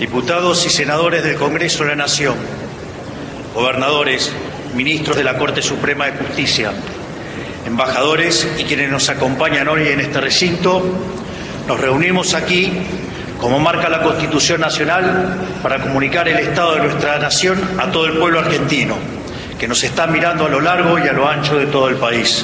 diputados y senadores del Congreso de la Nación, gobernadores, ministros de la Corte Suprema de Justicia, embajadores y quienes nos acompañan hoy en este recinto, nos reunimos aquí, como marca la Constitución Nacional, para comunicar el estado de nuestra nación a todo el pueblo argentino, que nos está mirando a lo largo y a lo ancho de todo el país.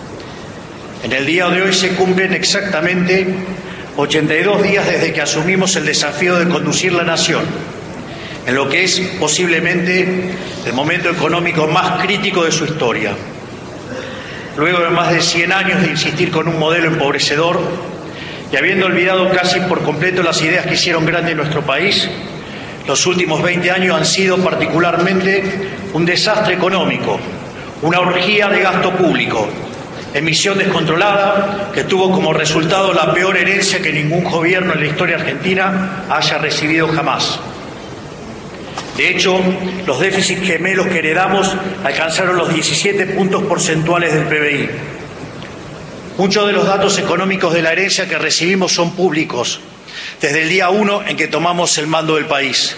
En el día de hoy se cumplen exactamente 82 días desde que asumimos el desafío de conducir la nación en lo que es posiblemente el momento económico más crítico de su historia. Luego de más de 100 años de insistir con un modelo empobrecedor y habiendo olvidado casi por completo las ideas que hicieron grande nuestro país, los últimos 20 años han sido particularmente un desastre económico, una orgía de gasto público, emisión descontrolada que tuvo como resultado la peor herencia que ningún gobierno en la historia argentina haya recibido jamás. De hecho, los déficits gemelos que heredamos alcanzaron los 17 puntos porcentuales del PBI. Muchos de los datos económicos de la herencia que recibimos son públicos, desde el día 1 en que tomamos el mando del país.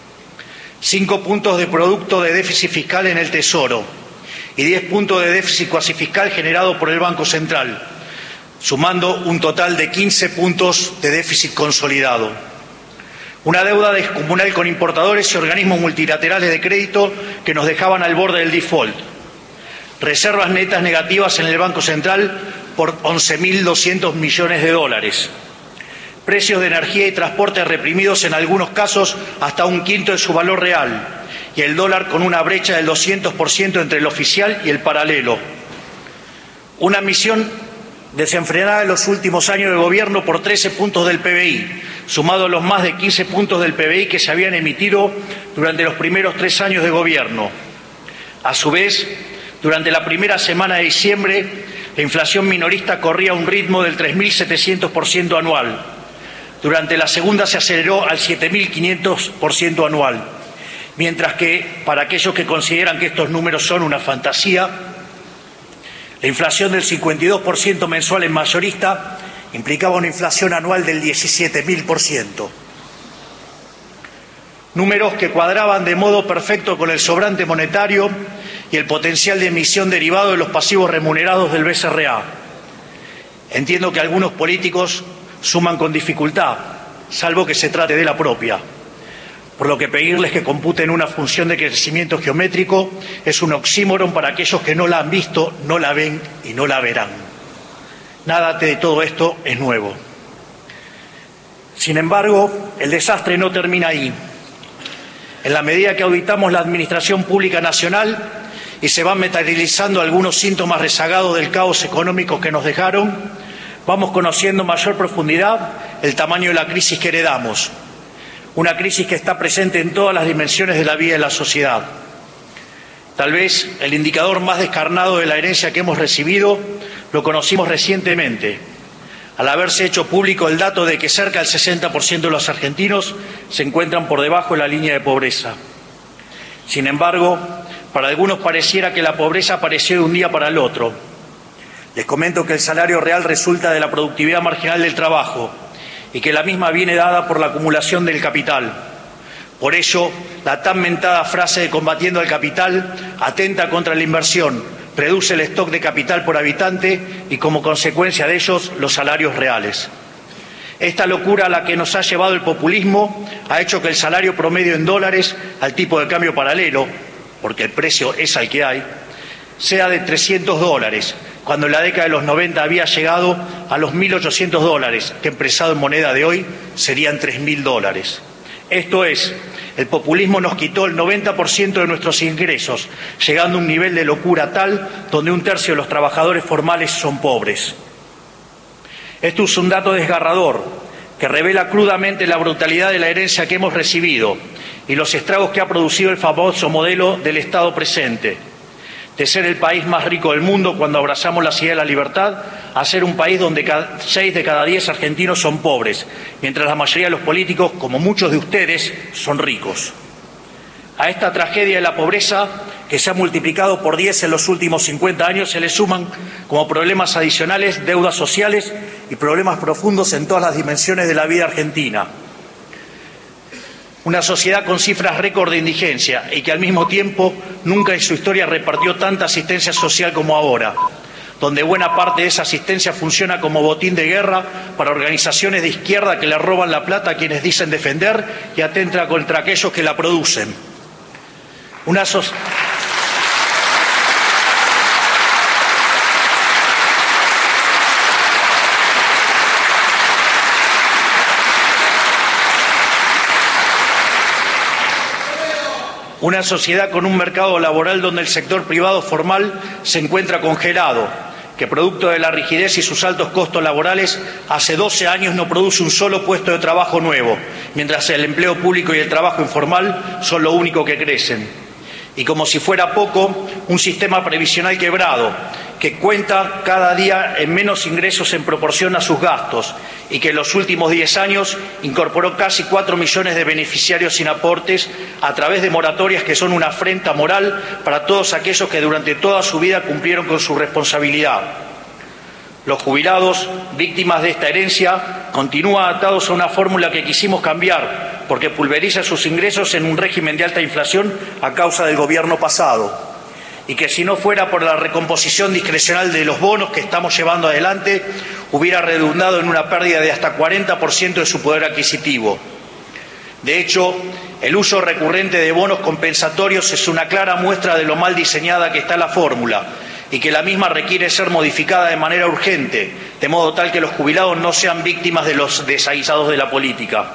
5 puntos de producto de déficit fiscal en el Tesoro y 10 puntos de déficit cuasi fiscal generado por el Banco Central, sumando un total de 15 puntos de déficit consolidado. Una deuda descomunal con importadores y organismos multilaterales de crédito que nos dejaban al borde del default. Reservas netas negativas en el Banco Central por 11.200 millones de dólares. Precios de energía y transporte reprimidos en algunos casos hasta un quinto de su valor real. Y el dólar con una brecha del 200% entre el oficial y el paralelo. Una emisión desenfrenada en los últimos años de gobierno por 13 puntos del PBI, sumado a los más de 15 puntos del PBI que se habían emitido durante los primeros 3 años de gobierno. A su vez, durante la primera semana de diciembre, la inflación minorista corría a un ritmo del 3.700% anual. Durante la segunda se aceleró al 7.500% anual. Mientras que, para aquellos que consideran que estos números son una fantasía, la inflación del 52% mensual en mayorista implicaba una inflación anual del 17.000%. Números que cuadraban de modo perfecto con el sobrante monetario y el potencial de emisión derivado de los pasivos remunerados del BCRA. Entiendo que algunos políticos suman con dificultad, salvo que se trate de la propia. Por lo que pedirles que computen una función de crecimiento geométrico es un oxímoron para aquellos que no la han visto, no la ven y no la verán. Nada de todo esto es nuevo. Sin embargo, el desastre no termina ahí. En la medida que auditamos la Administración Pública Nacional y se van materializando algunos síntomas rezagados del caos económico que nos dejaron, vamos conociendo en mayor profundidad el tamaño de la crisis que heredamos. Una crisis que está presente en todas las dimensiones de la vida de la sociedad. Tal vez el indicador más descarnado de la herencia que hemos recibido lo conocimos recientemente, al haberse hecho público el dato de que cerca del 60% de los argentinos se encuentran por debajo de la línea de pobreza. Sin embargo, para algunos pareciera que la pobreza apareció de un día para el otro. Les comento que el salario real resulta de la productividad marginal del trabajo, y que la misma viene dada por la acumulación del capital. Por ello, la tan mentada frase de combatiendo al capital atenta contra la inversión, reduce el stock de capital por habitante y, como consecuencia de ellos, los salarios reales. Esta locura a la que nos ha llevado el populismo ha hecho que el salario promedio en dólares al tipo de cambio paralelo, porque el precio es al que hay, sea de $300, cuando en la década de los 90 había llegado a los $1.800, que expresado en moneda de hoy serían $3.000. Esto es, el populismo nos quitó el 90% de nuestros ingresos, llegando a un nivel de locura tal donde un tercio de los trabajadores formales son pobres. Esto es un dato desgarrador que revela crudamente la brutalidad de la herencia que hemos recibido y los estragos que ha producido el famoso modelo del Estado presente. De ser el país más rico del mundo cuando abrazamos la idea de la libertad, a ser un país donde 6 de cada 10 argentinos son pobres, mientras la mayoría de los políticos, como muchos de ustedes, son ricos. A esta tragedia de la pobreza, que se ha multiplicado por 10 en los últimos 50 años, se le suman como problemas adicionales deudas sociales y problemas profundos en todas las dimensiones de la vida argentina. Una sociedad con cifras récord de indigencia y que al mismo tiempo nunca en su historia repartió tanta asistencia social como ahora, donde buena parte de esa asistencia funciona como botín de guerra para organizaciones de izquierda que le roban la plata a quienes dicen defender y atentan contra aquellos que la producen. Una sociedad con un mercado laboral donde el sector privado formal se encuentra congelado, que producto de la rigidez y sus altos costos laborales, hace 12 años no produce un solo puesto de trabajo nuevo, mientras el empleo público y el trabajo informal son lo único que crecen. Y como si fuera poco, un sistema previsional quebrado, que cuenta cada día en menos ingresos en proporción a sus gastos y que en los últimos 10 años incorporó casi 4 millones de beneficiarios sin aportes a través de moratorias que son una afrenta moral para todos aquellos que durante toda su vida cumplieron con su responsabilidad. Los jubilados, víctimas de esta herencia, continúan atados a una fórmula que quisimos cambiar porque pulveriza sus ingresos en un régimen de alta inflación a causa del gobierno pasado. Y que si no fuera por la recomposición discrecional de los bonos que estamos llevando adelante, hubiera redundado en una pérdida de hasta 40% de su poder adquisitivo. De hecho, el uso recurrente de bonos compensatorios es una clara muestra de lo mal diseñada que está la fórmula y que la misma requiere ser modificada de manera urgente, de modo tal que los jubilados no sean víctimas de los desaguisados de la política.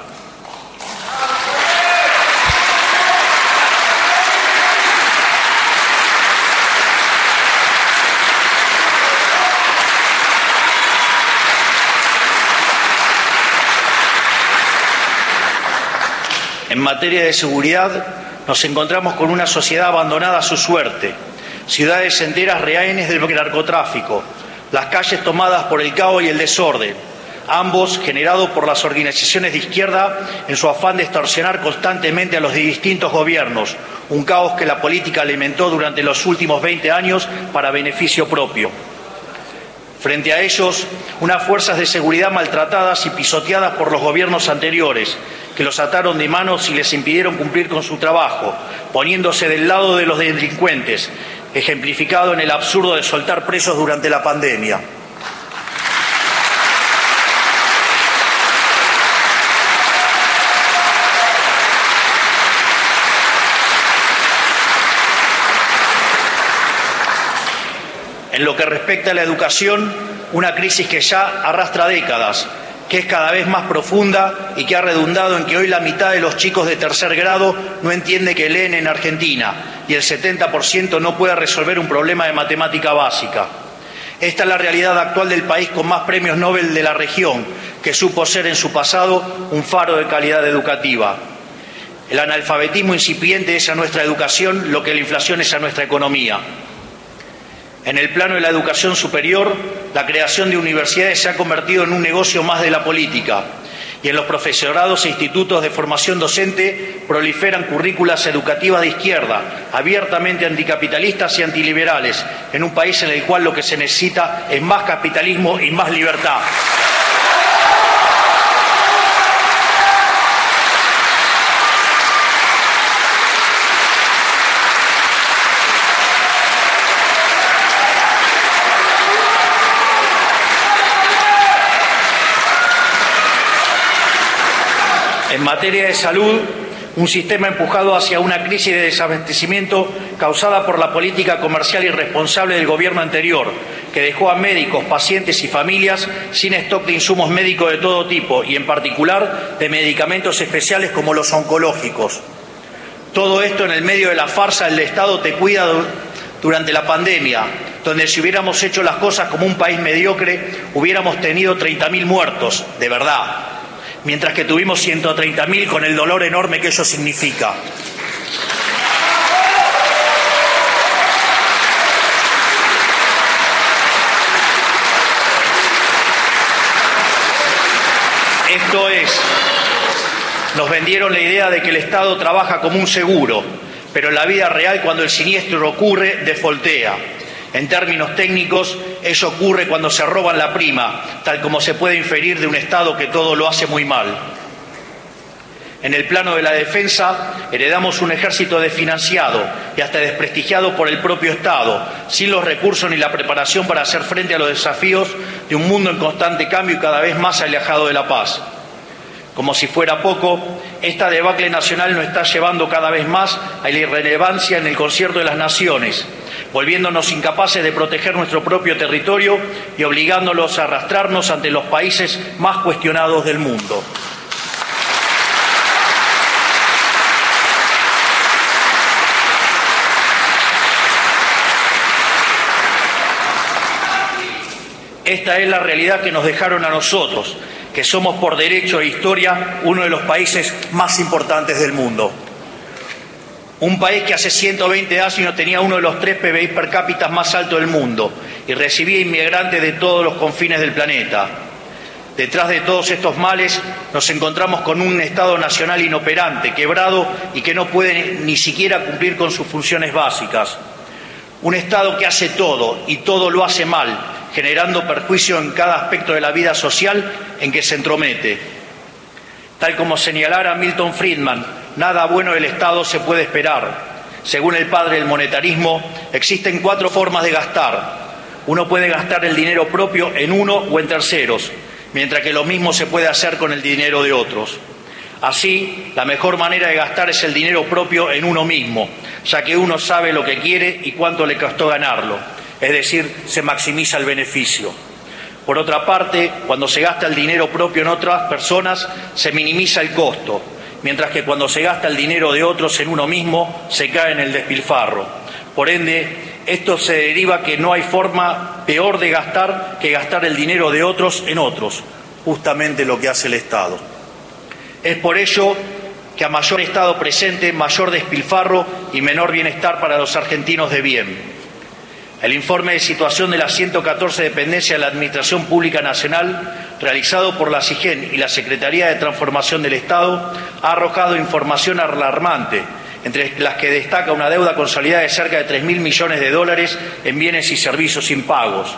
En materia de seguridad, nos encontramos con una sociedad abandonada a su suerte, ciudades enteras rehenes del narcotráfico, las calles tomadas por el caos y el desorden, ambos generados por las organizaciones de izquierda en su afán de extorsionar constantemente a los distintos gobiernos, un caos que la política alimentó durante los últimos 20 años para beneficio propio. Frente a ellos, unas fuerzas de seguridad maltratadas y pisoteadas por los gobiernos anteriores, que los ataron de manos y les impidieron cumplir con su trabajo, poniéndose del lado de los delincuentes, ejemplificado en el absurdo de soltar presos durante la pandemia. En lo que respecta a la educación, una crisis que ya arrastra décadas, que es cada vez más profunda y que ha redundado en que hoy la mitad de los chicos de tercer grado no entiende que leen en Argentina y el 70% no puede resolver un problema de matemática básica. Esta es la realidad actual del país con más premios Nobel de la región, que supo ser en su pasado un faro de calidad educativa. El analfabetismo incipiente es a nuestra educación lo que la inflación es a nuestra economía. En el plano de la educación superior, la creación de universidades se ha convertido en un negocio más de la política y en los profesorados e institutos de formación docente proliferan currículas educativas de izquierda, abiertamente anticapitalistas y antiliberales, en un país en el cual lo que se necesita es más capitalismo y más libertad. En materia de salud, un sistema empujado hacia una crisis de desabastecimiento causada por la política comercial irresponsable del gobierno anterior, que dejó a médicos, pacientes y familias sin stock de insumos médicos de todo tipo y, en particular, de medicamentos especiales como los oncológicos. Todo esto en el medio de la farsa del Estado te cuida durante la pandemia, donde si hubiéramos hecho las cosas como un país mediocre, hubiéramos tenido 30.000 muertos, de verdad, mientras que tuvimos 130.000 con el dolor enorme que eso significa. Esto es, nos vendieron la idea de que el Estado trabaja como un seguro, pero en la vida real, cuando el siniestro ocurre, defoltea. En términos técnicos, ello ocurre cuando se roban la prima, tal como se puede inferir de un Estado que todo lo hace muy mal. En el plano de la defensa, heredamos un ejército desfinanciado y hasta desprestigiado por el propio Estado, sin los recursos ni la preparación para hacer frente a los desafíos de un mundo en constante cambio y cada vez más alejado de la paz. Como si fuera poco, esta debacle nacional nos está llevando cada vez más a la irrelevancia en el concierto de las naciones, volviéndonos incapaces de proteger nuestro propio territorio y obligándolos a arrastrarnos ante los países más cuestionados del mundo. Esta es la realidad que nos dejaron a nosotros, que somos por derecho e historia uno de los países más importantes del mundo. Un país que hace 120 años tenía uno de los 3 PBI per cápita más altos del mundo y recibía inmigrantes de todos los confines del planeta. Detrás de todos estos males nos encontramos con un Estado nacional inoperante, quebrado y que no puede ni siquiera cumplir con sus funciones básicas. Un Estado que hace todo y todo lo hace mal, generando perjuicio en cada aspecto de la vida social en que se entromete. Tal como señalara Milton Friedman, nada bueno del Estado se puede esperar. Según el padre del monetarismo, existen 4 formas de gastar. Uno puede gastar el dinero propio en uno o en terceros, mientras que lo mismo se puede hacer con el dinero de otros. Así, la mejor manera de gastar es el dinero propio en uno mismo, ya que uno sabe lo que quiere y cuánto le costó ganarlo. Es decir, se maximiza el beneficio. Por otra parte, cuando se gasta el dinero propio en otras personas, se minimiza el costo, mientras que cuando se gasta el dinero de otros en uno mismo, se cae en el despilfarro. Por ende, esto se deriva que no hay forma peor de gastar que gastar el dinero de otros en otros, justamente lo que hace el Estado. Es por ello que a mayor Estado presente, mayor despilfarro y menor bienestar para los argentinos de bien. El informe de situación de las 114 dependencias de la Administración Pública Nacional, realizado por la SIGEN y la Secretaría de Transformación del Estado, ha arrojado información alarmante, entre las que destaca una deuda consolidada de cerca de 3.000 millones de dólares en bienes y servicios impagos.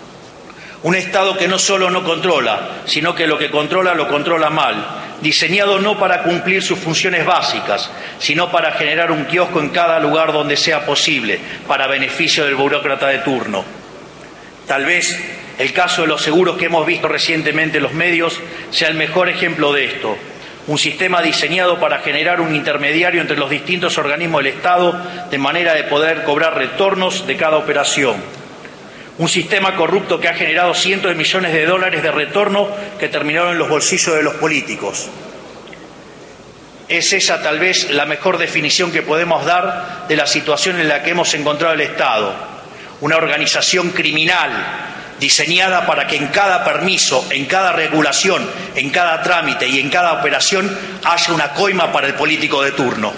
Un Estado que no solo no controla, sino que lo que controla lo controla mal, diseñado no para cumplir sus funciones básicas, sino para generar un kiosco en cada lugar donde sea posible, para beneficio del burócrata de turno. Tal vez el caso de los seguros que hemos visto recientemente en los medios sea el mejor ejemplo de esto. Un sistema diseñado para generar un intermediario entre los distintos organismos del Estado de manera de poder cobrar retornos de cada operación. Un sistema corrupto que ha generado cientos de millones de dólares de retorno que terminaron en los bolsillos de los políticos. Es esa tal vez la mejor definición que podemos dar de la situación en la que hemos encontrado el Estado. Una organización criminal diseñada para que en cada permiso, en cada regulación, en cada trámite y en cada operación haya una coima para el político de turno.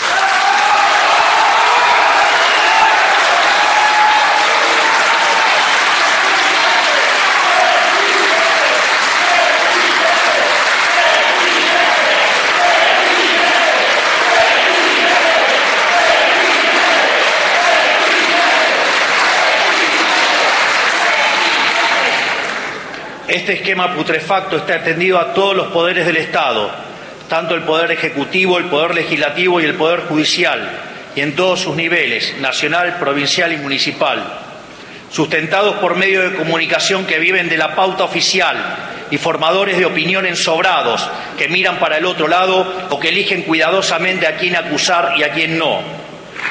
Este esquema putrefacto está extendido a todos los poderes del Estado, tanto el Poder Ejecutivo, el Poder Legislativo y el Poder Judicial, y en todos sus niveles, nacional, provincial y municipal, sustentados por medios de comunicación que viven de la pauta oficial y formadores de opinión ensobrados que miran para el otro lado o que eligen cuidadosamente a quién acusar y a quién no.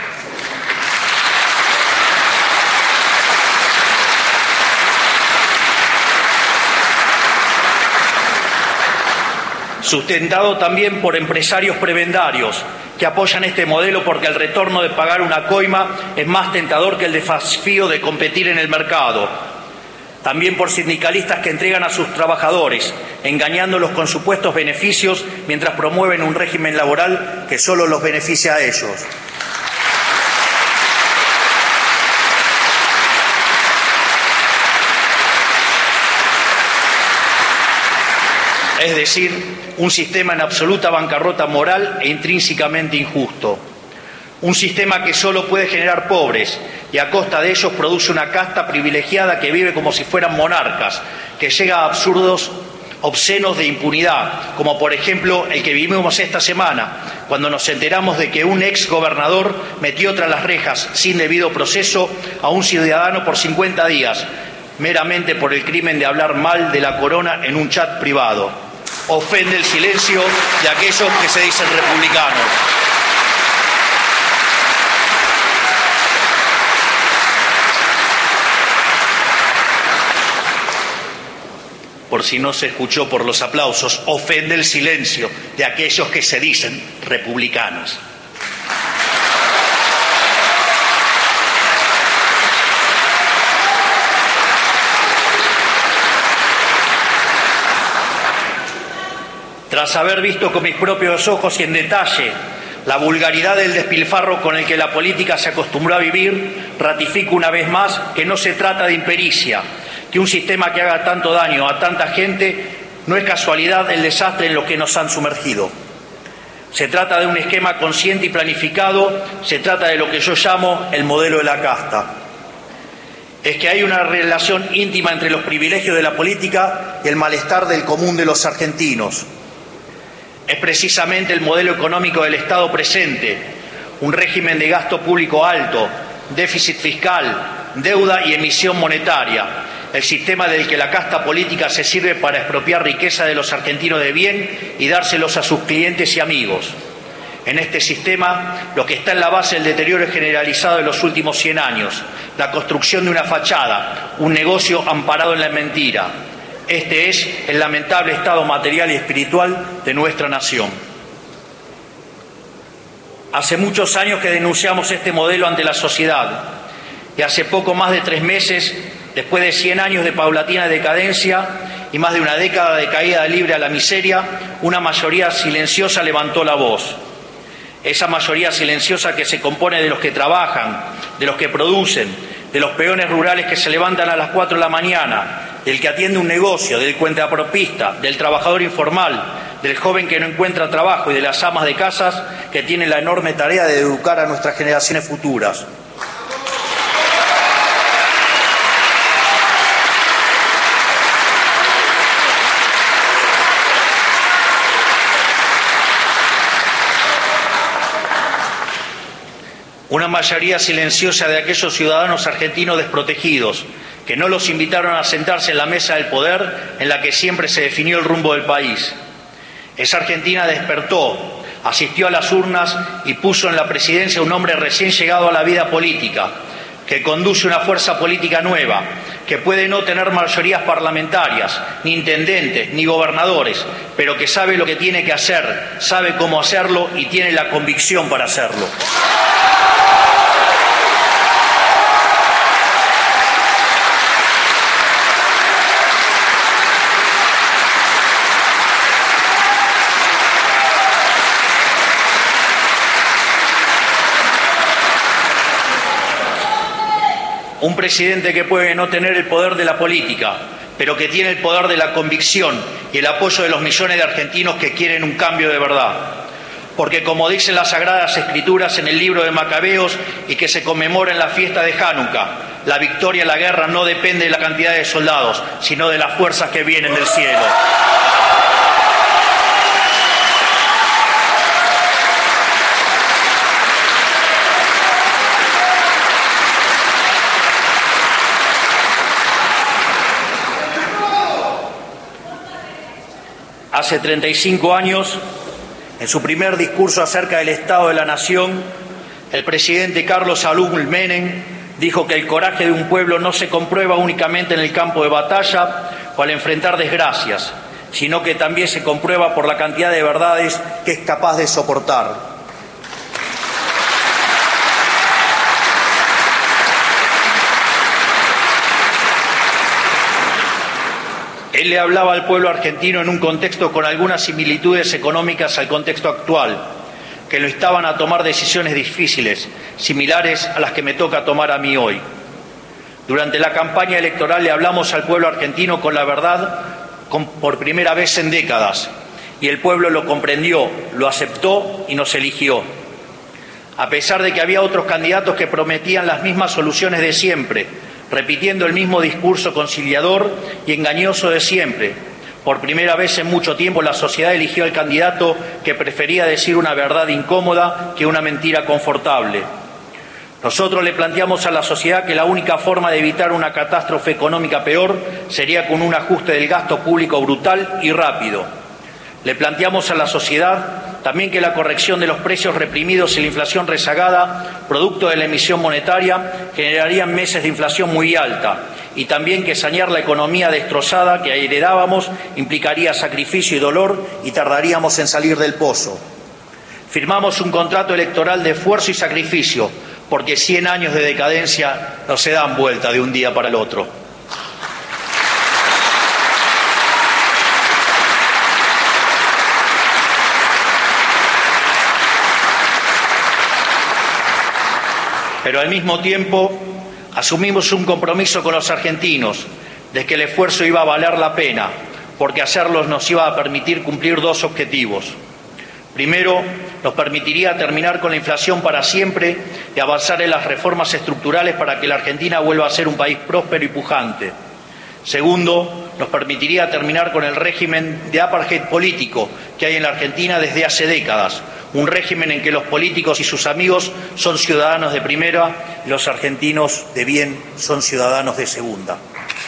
Sustentado también por empresarios prebendarios que apoyan este modelo porque el retorno de pagar una coima es más tentador que el desafío de competir en el mercado. También por sindicalistas que entregan a sus trabajadores, engañándolos con supuestos beneficios mientras promueven un régimen laboral que solo los beneficia a ellos. Es decir, un sistema en absoluta bancarrota moral e intrínsecamente injusto. Un sistema que solo puede generar pobres y a costa de ellos produce una casta privilegiada que vive como si fueran monarcas, que llega a absurdos obscenos de impunidad, como por ejemplo el que vivimos esta semana, cuando nos enteramos de que un ex gobernador metió tras las rejas sin debido proceso a un ciudadano por 50 días, meramente por el crimen de hablar mal de la corona en un chat privado. Ofende el silencio de aquellos que se dicen republicanos. Por si no se escuchó por los aplausos, ofende el silencio de aquellos que se dicen republicanos. Tras haber visto con mis propios ojos y en detalle la vulgaridad del despilfarro con el que la política se acostumbró a vivir, ratifico una vez más que no se trata de impericia, que un sistema que haga tanto daño a tanta gente no es casualidad el desastre en lo que nos han sumergido. Se trata de un esquema consciente y planificado, se trata de lo que yo llamo el modelo de la casta. Es que hay una relación íntima entre los privilegios de la política y el malestar del común de los argentinos. Es precisamente el modelo económico del Estado presente, un régimen de gasto público alto, déficit fiscal, deuda y emisión monetaria, el sistema del que la casta política se sirve para expropiar riqueza de los argentinos de bien y dárselos a sus clientes y amigos. En este sistema, lo que está en la base del deterioro generalizado de los últimos 100 años, la construcción de una fachada, un negocio amparado en la mentira. Este es el lamentable estado material y espiritual de nuestra nación. Hace muchos años que denunciamos este modelo ante la sociedad y hace poco más de 3 meses, después de 100 años de paulatina decadencia y más de una década de caída libre a la miseria, una mayoría silenciosa levantó la voz. Esa mayoría silenciosa que se compone de los que trabajan, de los que producen, de los peones rurales que se levantan a las 4 de la mañana, del que atiende un negocio, del cuentapropista, del trabajador informal, del joven que no encuentra trabajo y de las amas de casas que tienen la enorme tarea de educar a nuestras generaciones futuras. Una mayoría silenciosa de aquellos ciudadanos argentinos desprotegidos, que no los invitaron a sentarse en la mesa del poder en la que siempre se definió el rumbo del país. Esa Argentina despertó, asistió a las urnas y puso en la presidencia a un hombre recién llegado a la vida política, que conduce una fuerza política nueva, que puede no tener mayorías parlamentarias, ni intendentes, ni gobernadores, pero que sabe lo que tiene que hacer, sabe cómo hacerlo y tiene la convicción para hacerlo. Un presidente que puede no tener el poder de la política, pero que tiene el poder de la convicción y el apoyo de los millones de argentinos que quieren un cambio de verdad. Porque como dicen las Sagradas Escrituras en el libro de Macabeos y que se conmemora en la fiesta de Hanukkah, la victoria en la guerra no depende de la cantidad de soldados, sino de las fuerzas que vienen del cielo. Hace 35 años, en su primer discurso acerca del Estado de la Nación, el presidente Carlos Saúl Menem dijo que el coraje de un pueblo no se comprueba únicamente en el campo de batalla o al enfrentar desgracias, sino que también se comprueba por la cantidad de verdades que es capaz de soportar. Él le hablaba al pueblo argentino en un contexto con algunas similitudes económicas al contexto actual, que lo instaban a tomar decisiones difíciles, similares a las que me toca tomar a mí hoy. Durante la campaña electoral le hablamos al pueblo argentino con la verdad por primera vez en décadas, y el pueblo lo comprendió, lo aceptó y nos eligió. A pesar de que había otros candidatos que prometían las mismas soluciones de siempre, repitiendo el mismo discurso conciliador y engañoso de siempre, Por primera vez en mucho tiempo la sociedad eligió al candidato que prefería decir una verdad incómoda que una mentira confortable. Nosotros le planteamos a la sociedad que la única forma de evitar una catástrofe económica peor sería con un ajuste del gasto público brutal y rápido. Le planteamos a la sociedad también que la corrección de los precios reprimidos y la inflación rezagada, producto de la emisión monetaria, generarían meses de inflación muy alta, y también que sanear la economía destrozada que heredábamos implicaría sacrificio y dolor y tardaríamos en salir del pozo. Firmamos un contrato electoral de esfuerzo y sacrificio, porque 100 años de decadencia no se dan vuelta de un día para el otro. Pero al mismo tiempo asumimos un compromiso con los argentinos de que el esfuerzo iba a valer la pena, porque hacerlo nos iba a permitir cumplir dos objetivos. Primero, nos permitiría terminar con la inflación para siempre y avanzar en las reformas estructurales para que la Argentina vuelva a ser un país próspero y pujante. Segundo, nos permitiría terminar con el régimen de apartheid político que hay en la Argentina desde hace décadas, un régimen en que los políticos y sus amigos son ciudadanos de primera y los argentinos de bien son ciudadanos de segunda.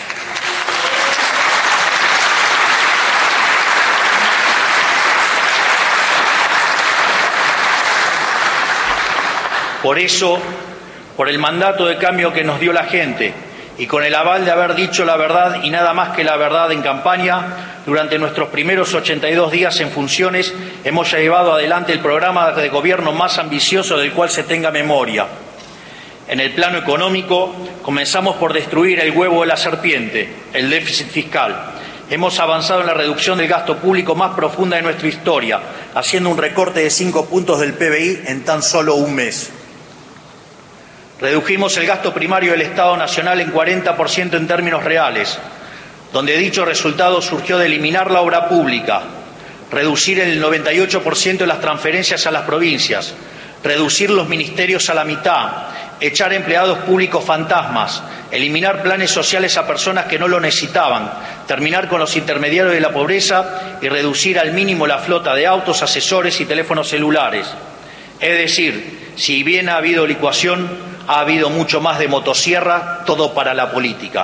Por eso, por el mandato de cambio que nos dio la gente y con el aval de haber dicho la verdad y nada más que la verdad en campaña, durante nuestros primeros 82 días en funciones hemos llevado adelante el programa de gobierno más ambicioso del cual se tenga memoria. En el plano económico, comenzamos por destruir el huevo de la serpiente, el déficit fiscal. Hemos avanzado en la reducción del gasto público más profunda de nuestra historia, haciendo un recorte de 5 puntos del PBI en tan solo un mes. Redujimos el gasto primario del Estado Nacional en 40% en términos reales, donde dicho resultado surgió de eliminar la obra pública, reducir el 98% de las transferencias a las provincias, reducir los ministerios a la mitad, echar empleados públicos fantasmas, eliminar planes sociales a personas que no lo necesitaban, terminar con los intermediarios de la pobreza y reducir al mínimo la flota de autos, asesores y teléfonos celulares. Es decir, si bien ha habido licuación, ha habido mucho más de motosierra, todo para la política.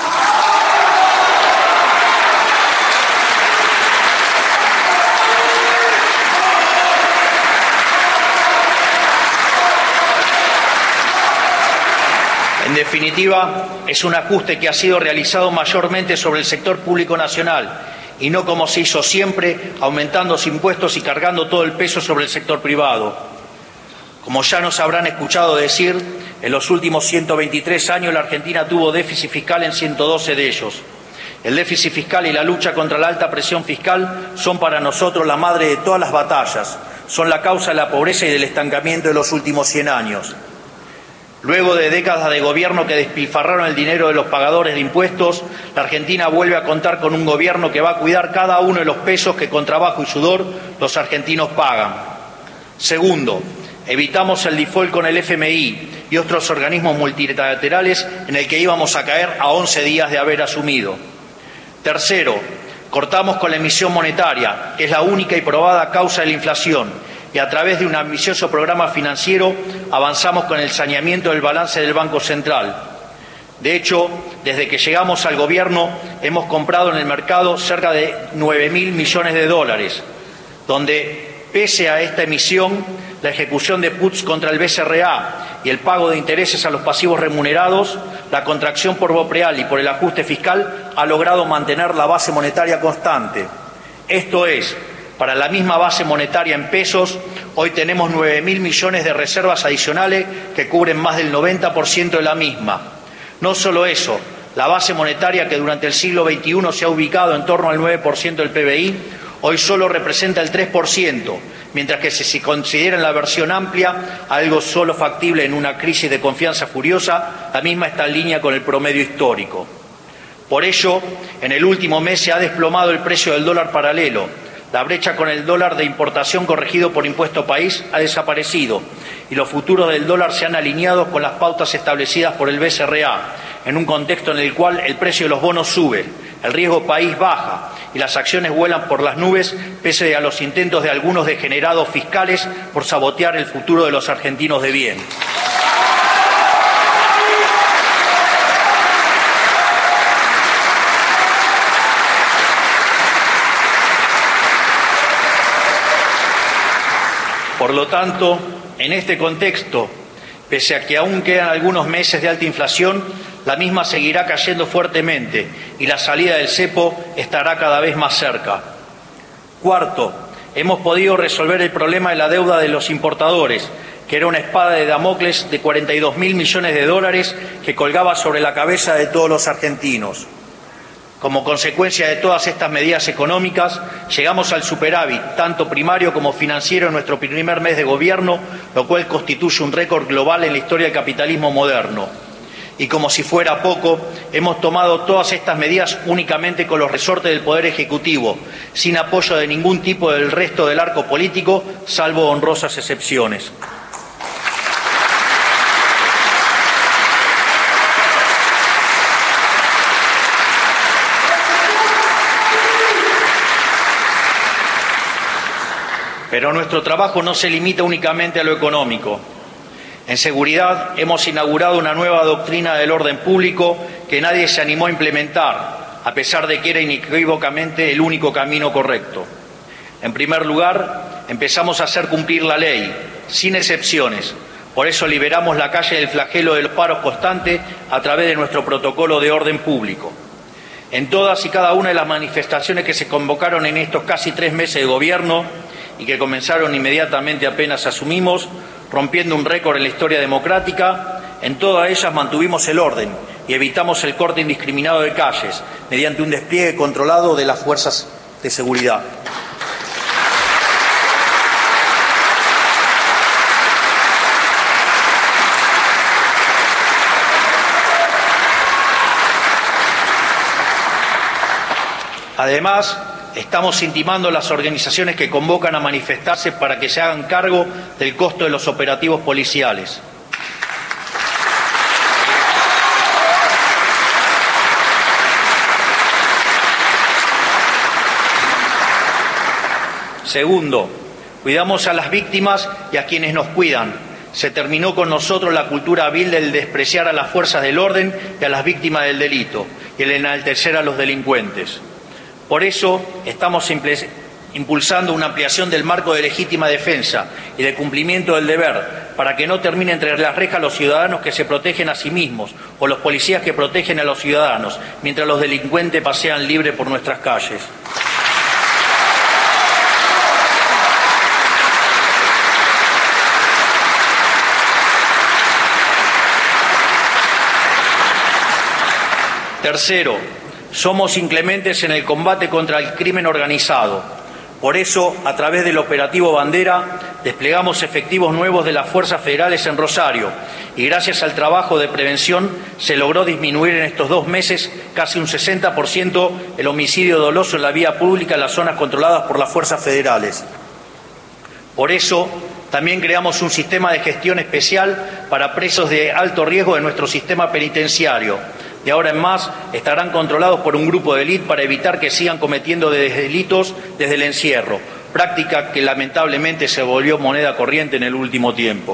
En definitiva, es un ajuste que ha sido realizado mayormente sobre el sector público nacional y no como se hizo siempre, aumentando los impuestos y cargando todo el peso sobre el sector privado. Como ya nos habrán escuchado decir, en los últimos 123 años la Argentina tuvo déficit fiscal en 112 de ellos. El déficit fiscal y la lucha contra la alta presión fiscal son para nosotros la madre de todas las batallas, son la causa de la pobreza y del estancamiento de los últimos 100 años. Luego de décadas de gobierno que despilfarraron el dinero de los pagadores de impuestos, la Argentina vuelve a contar con un gobierno que va a cuidar cada uno de los pesos que con trabajo y sudor los argentinos pagan. Segundo, evitamos el default con el FMI y otros organismos multilaterales en el que íbamos a caer a 11 días de haber asumido. Tercero, cortamos con la emisión monetaria, que es la única y probada causa de la inflación, y a través de un ambicioso programa financiero avanzamos con el saneamiento del balance del Banco Central. De hecho, desde que llegamos al gobierno hemos comprado en el mercado cerca de 9.000 millones de dólares, donde, pese a esta emisión, la ejecución de puts contra el BCRA y el pago de intereses a los pasivos remunerados, la contracción por Bopreal y por el ajuste fiscal ha logrado mantener la base monetaria constante. Esto es, para la misma base monetaria en pesos, hoy tenemos 9.000 millones de reservas adicionales que cubren más del 90% de la misma. No solo eso, la base monetaria que durante el siglo XXI se ha ubicado en torno al 9% del PBI, hoy solo representa el 3%, mientras que si se considera en la versión amplia algo solo factible en una crisis de confianza furiosa, la misma está en línea con el promedio histórico. Por ello, en el último mes se ha desplomado el precio del dólar paralelo. La brecha con el dólar de importación corregido por impuesto país ha desaparecido y los futuros del dólar se han alineado con las pautas establecidas por el BCRA, en un contexto en el cual el precio de los bonos sube, el riesgo país baja y las acciones vuelan por las nubes pese a los intentos de algunos degenerados fiscales por sabotear el futuro de los argentinos de bien. Por lo tanto, en este contexto, pese a que aún quedan algunos meses de alta inflación, la misma seguirá cayendo fuertemente y la salida del cepo estará cada vez más cerca. Cuarto, hemos podido resolver el problema de la deuda de los importadores, que era una espada de Damocles de 42.000 millones de dólares que colgaba sobre la cabeza de todos los argentinos. Como consecuencia de todas estas medidas económicas, llegamos al superávit, tanto primario como financiero, en nuestro primer mes de gobierno, lo cual constituye un récord global en la historia del capitalismo moderno. Y como si fuera poco, hemos tomado todas estas medidas únicamente con los resortes del Poder Ejecutivo, sin apoyo de ningún tipo del resto del arco político, salvo honrosas excepciones. Pero nuestro trabajo no se limita únicamente a lo económico. En seguridad hemos inaugurado una nueva doctrina del orden público que nadie se animó a implementar, a pesar de que era inequívocamente el único camino correcto. En primer lugar, empezamos a hacer cumplir la ley, sin excepciones. Por eso liberamos la calle del flagelo de los paros constantes a través de nuestro protocolo de orden público. En todas y cada una de las manifestaciones que se convocaron en estos casi 3 meses de gobierno, y que comenzaron inmediatamente apenas asumimos, rompiendo un récord en la historia democrática, en todas ellas mantuvimos el orden y evitamos el corte indiscriminado de calles mediante un despliegue controlado de las fuerzas de seguridad. Además, estamos intimando a las organizaciones que convocan a manifestarse para que se hagan cargo del costo de los operativos policiales. Segundo, cuidamos a las víctimas y a quienes nos cuidan. Se terminó con nosotros la cultura vil del despreciar a las fuerzas del orden y a las víctimas del delito y el enaltecer a los delincuentes. Por eso estamos impulsando una ampliación del marco de legítima defensa y de cumplimiento del deber, para que no terminen entre las rejas los ciudadanos que se protegen a sí mismos o los policías que protegen a los ciudadanos, mientras los delincuentes pasean libres por nuestras calles. Tercero, somos inclementes en el combate contra el crimen organizado. Por eso, a través del operativo Bandera, desplegamos efectivos nuevos de las fuerzas federales en Rosario y gracias al trabajo de prevención se logró disminuir en estos 2 meses casi un 60% el homicidio doloso en la vía pública en las zonas controladas por las fuerzas federales. Por eso, también creamos un sistema de gestión especial para presos de alto riesgo de nuestro sistema penitenciario. De ahora en más estarán controlados por un grupo de élite para evitar que sigan cometiendo delitos desde el encierro, práctica que lamentablemente se volvió moneda corriente en el último tiempo.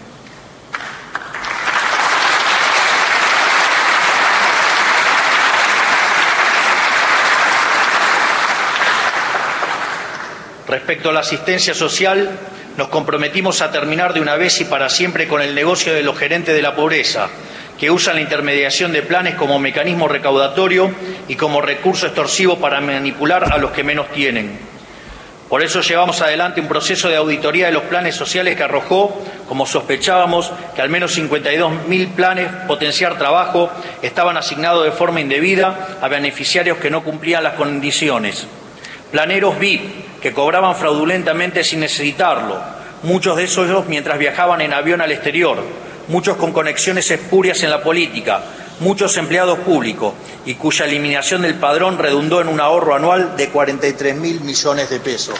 Respecto a la asistencia social, nos comprometimos a terminar de una vez y para siempre con el negocio de los gerentes de la pobreza, que usan la intermediación de planes como mecanismo recaudatorio y como recurso extorsivo para manipular a los que menos tienen. Por eso llevamos adelante un proceso de auditoría de los planes sociales que arrojó, como sospechábamos, que al menos 52.000 planes potenciar trabajo estaban asignados de forma indebida a beneficiarios que no cumplían las condiciones. Planeros VIP que cobraban fraudulentamente sin necesitarlo, muchos de esos mientras viajaban en avión al exterior, muchos con conexiones espurias en la política, muchos empleados públicos y cuya eliminación del padrón redundó en un ahorro anual de 43.000 millones de pesos.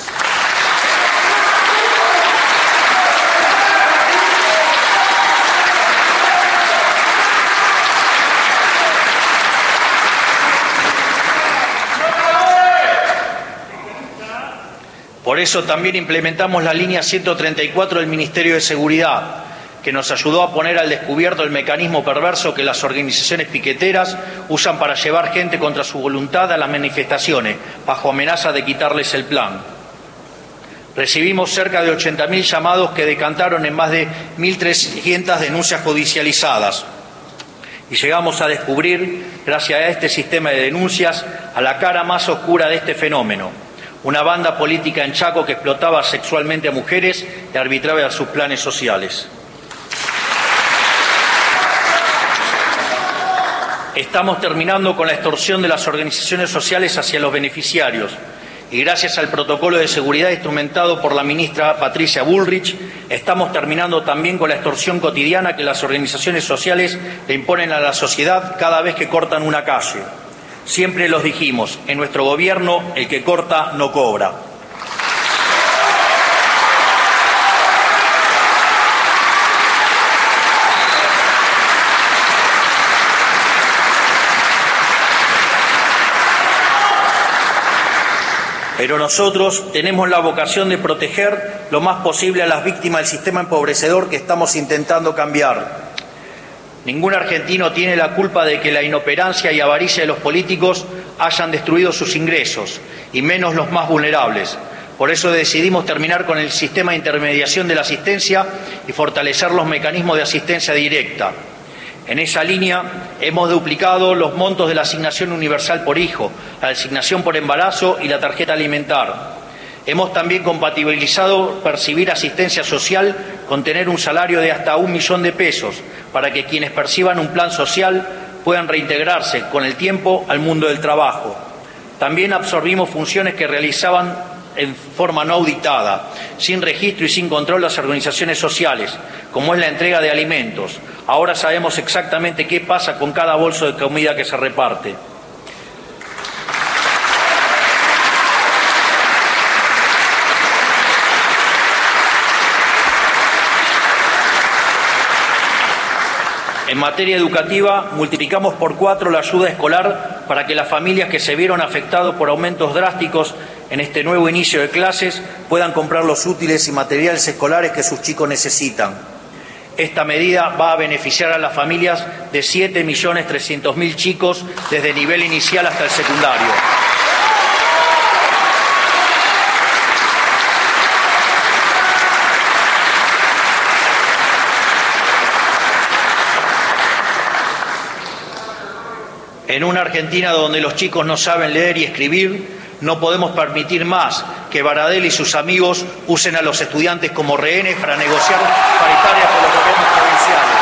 Por eso también implementamos la línea 134 del Ministerio de Seguridad, que nos ayudó a poner al descubierto el mecanismo perverso que las organizaciones piqueteras usan para llevar gente contra su voluntad a las manifestaciones, bajo amenaza de quitarles el plan. Recibimos cerca de 80.000 llamados que decantaron en más de 1.300 denuncias judicializadas. Y llegamos a descubrir, gracias a este sistema de denuncias, a la cara más oscura de este fenómeno: una banda política en Chaco que explotaba sexualmente a mujeres y arbitraba sus planes sociales. Estamos terminando con la extorsión de las organizaciones sociales hacia los beneficiarios y gracias al protocolo de seguridad instrumentado por la ministra Patricia Bullrich, estamos terminando también con la extorsión cotidiana que las organizaciones sociales le imponen a la sociedad cada vez que cortan una calle. Siempre los dijimos, en nuestro gobierno el que corta no cobra. Pero nosotros tenemos la vocación de proteger lo más posible a las víctimas del sistema empobrecedor que estamos intentando cambiar. Ningún argentino tiene la culpa de que la inoperancia y avaricia de los políticos hayan destruido sus ingresos, y menos los más vulnerables. Por eso decidimos terminar con el sistema de intermediación de la asistencia y fortalecer los mecanismos de asistencia directa. En esa línea hemos duplicado los montos de la asignación universal por hijo, la asignación por embarazo y la tarjeta alimentar. Hemos también compatibilizado percibir asistencia social con tener un salario de hasta 1 millón de pesos para que quienes perciban un plan social puedan reintegrarse con el tiempo al mundo del trabajo. También absorbimos funciones que realizaban en forma no auditada, sin registro y sin control las organizaciones sociales, como es la entrega de alimentos. Ahora sabemos exactamente qué pasa con cada bolso de comida que se reparte. En materia educativa, multiplicamos por 4 la ayuda escolar para que las familias que se vieron afectadas por aumentos drásticos en este nuevo inicio de clases puedan comprar los útiles y materiales escolares que sus chicos necesitan. Esta medida va a beneficiar a las familias de 7.300.000 chicos desde nivel inicial hasta el secundario. En una Argentina donde los chicos no saben leer y escribir, no podemos permitir más que Baradel y sus amigos usen a los estudiantes como rehenes para negociar paritarias con los gobiernos provinciales.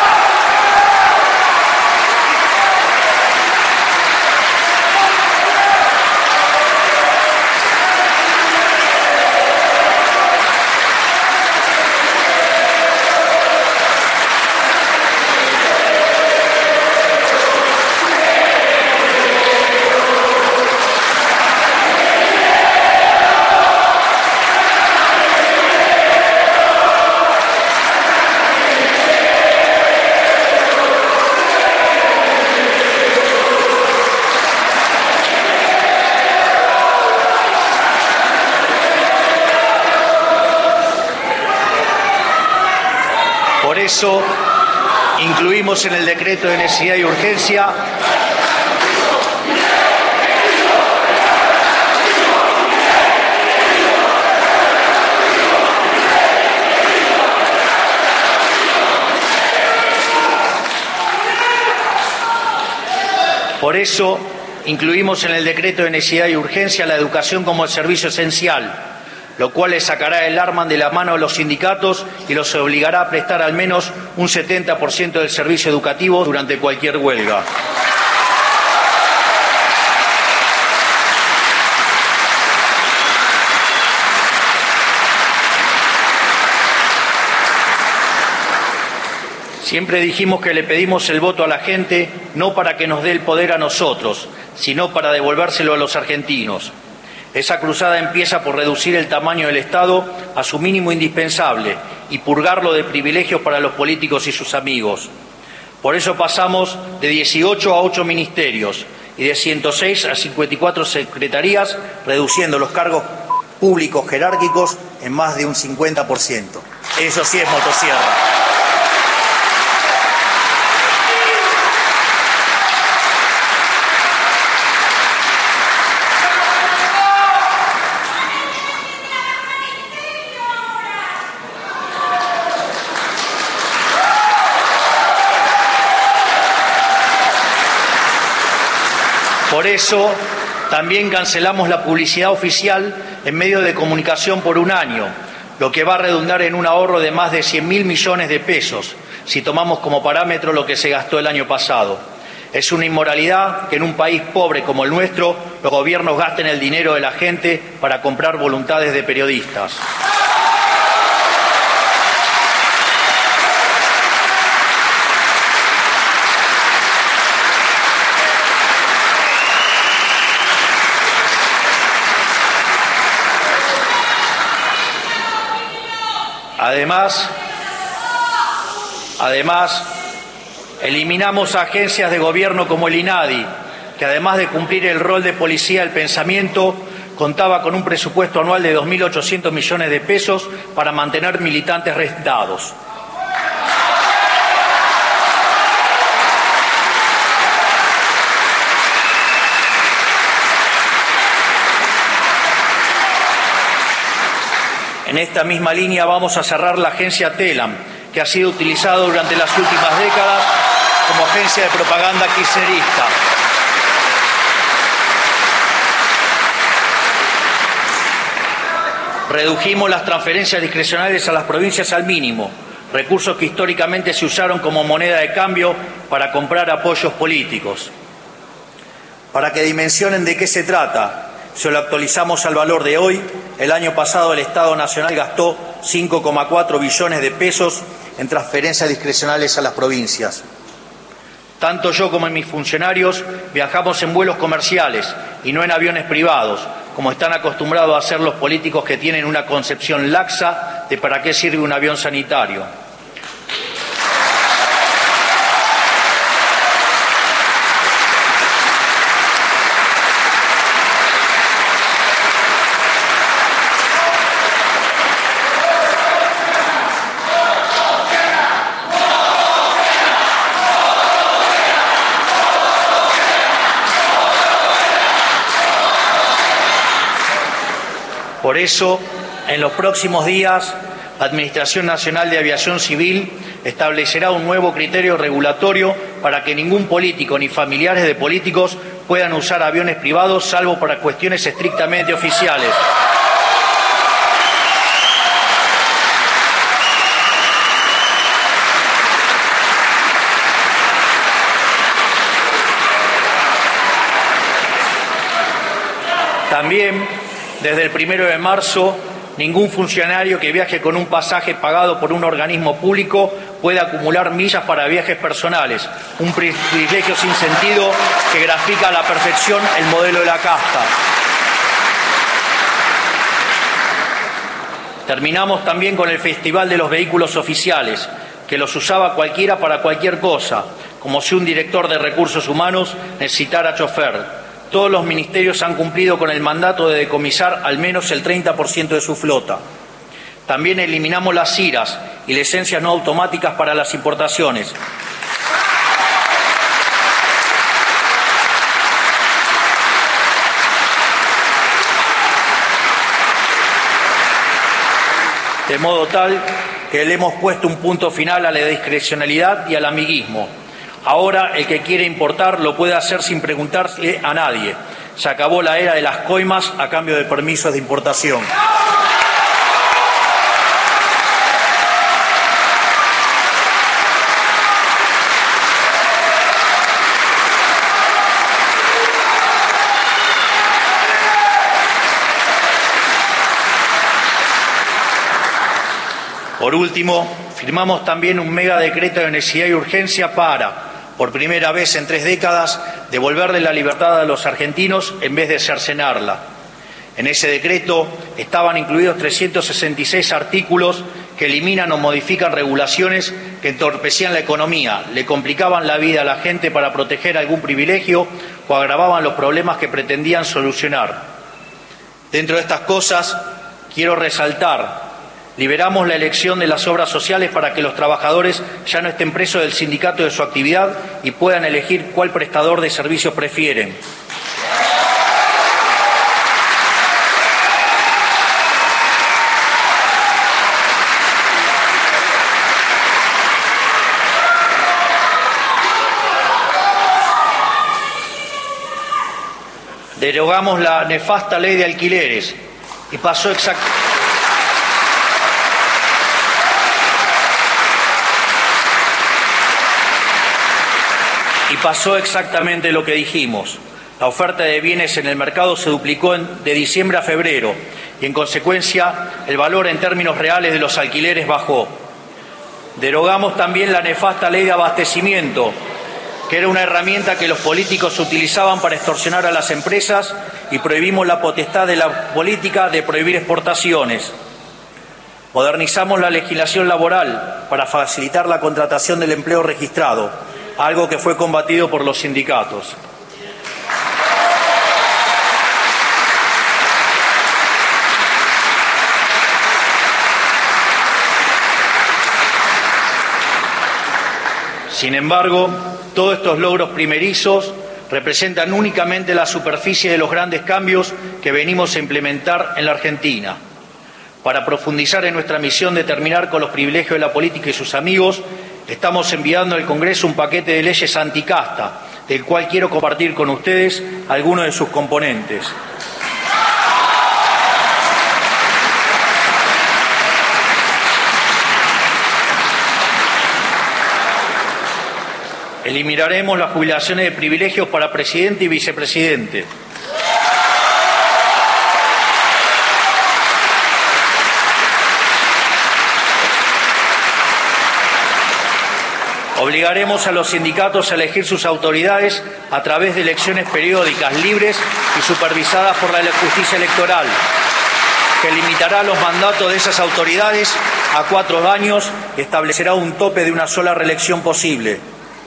Por eso incluimos en el decreto de necesidad y urgencia la educación como el servicio esencial, lo cual les sacará el arma de la mano a los sindicatos y los obligará a prestar al menos un 70% del servicio educativo durante cualquier huelga. Siempre dijimos que le pedimos el voto a la gente no para que nos dé el poder a nosotros, sino para devolvérselo a los argentinos. Esa cruzada empieza por reducir el tamaño del Estado a su mínimo indispensable y purgarlo de privilegios para los políticos y sus amigos. Por eso pasamos de 18 a 8 ministerios y de 106 a 54 secretarías, reduciendo los cargos públicos jerárquicos en más de un 50%. Eso sí es motosierra. Por eso, también cancelamos la publicidad oficial en medios de comunicación por un año, lo que va a redundar en un ahorro de más de 100.000 millones de pesos, si tomamos como parámetro lo que se gastó el año pasado. Es una inmoralidad que en un país pobre como el nuestro, los gobiernos gasten el dinero de la gente para comprar voluntades de periodistas. Además, eliminamos agencias de gobierno como el INADI, que además de cumplir el rol de policía del pensamiento, contaba con un presupuesto anual de 2.800 millones de pesos para mantener militantes rentados. En esta misma línea vamos a cerrar la agencia TELAM, que ha sido utilizada durante las últimas décadas como agencia de propaganda kirchnerista. Redujimos las transferencias discrecionales a las provincias al mínimo, recursos que históricamente se usaron como moneda de cambio para comprar apoyos políticos. Para que dimensionen de qué se trata, si lo actualizamos al valor de hoy, el año pasado el Estado Nacional gastó 5,4 billones de pesos en transferencias discrecionales a las provincias. Tanto yo como mis funcionarios viajamos en vuelos comerciales y no en aviones privados, como están acostumbrados a hacer los políticos que tienen una concepción laxa de para qué sirve un avión sanitario. Por eso, en los próximos días, la Administración Nacional de Aviación Civil establecerá un nuevo criterio regulatorio para que ningún político ni familiares de políticos puedan usar aviones privados, salvo para cuestiones estrictamente oficiales. También, desde el 1 de marzo, ningún funcionario que viaje con un pasaje pagado por un organismo público puede acumular millas para viajes personales, un privilegio sin sentido que grafica a la perfección el modelo de la casta. Terminamos también con el Festival de los Vehículos Oficiales, que los usaba cualquiera para cualquier cosa, como si un director de recursos humanos necesitara chofer. Todos los ministerios han cumplido con el mandato de decomisar al menos el 30% de su flota. También eliminamos las IRAs y licencias no automáticas para las importaciones. De modo tal que le hemos puesto un punto final a la discrecionalidad y al amiguismo. Ahora el que quiere importar lo puede hacer sin preguntarle a nadie. Se acabó la era de las coimas a cambio de permisos de importación. Por último, firmamos también un mega decreto de necesidad y urgencia para, por primera vez en 3 décadas, devolverle la libertad a los argentinos en vez de cercenarla. En ese decreto estaban incluidos 366 artículos que eliminan o modifican regulaciones que entorpecían la economía, le complicaban la vida a la gente para proteger algún privilegio o agravaban los problemas que pretendían solucionar. Dentro de estas cosas, quiero resaltar: liberamos la elección de las obras sociales para que los trabajadores ya no estén presos del sindicato de su actividad y puedan elegir cuál prestador de servicios prefieren. Derogamos la nefasta ley de alquileres y pasó exactamente lo que dijimos. La oferta de bienes en el mercado se duplicó de diciembre a febrero y, en consecuencia, el valor en términos reales de los alquileres bajó. Derogamos también la nefasta ley de abastecimiento, que era una herramienta que los políticos utilizaban para extorsionar a las empresas, y prohibimos la potestad de la política de prohibir exportaciones. Modernizamos la legislación laboral para facilitar la contratación del empleo registrado, algo que fue combatido por los sindicatos. Sin embargo, todos estos logros primerizos representan únicamente la superficie de los grandes cambios que venimos a implementar en la Argentina. Para profundizar en nuestra misión de terminar con los privilegios de la política y sus amigos, estamos enviando al Congreso un paquete de leyes anticasta, del cual quiero compartir con ustedes algunos de sus componentes. Eliminaremos las jubilaciones de privilegios para presidente y vicepresidente. Obligaremos a los sindicatos a elegir sus autoridades a través de elecciones periódicas, libres y supervisadas por la justicia electoral, que limitará los mandatos de esas autoridades a 4 años y establecerá un tope de una sola reelección posible.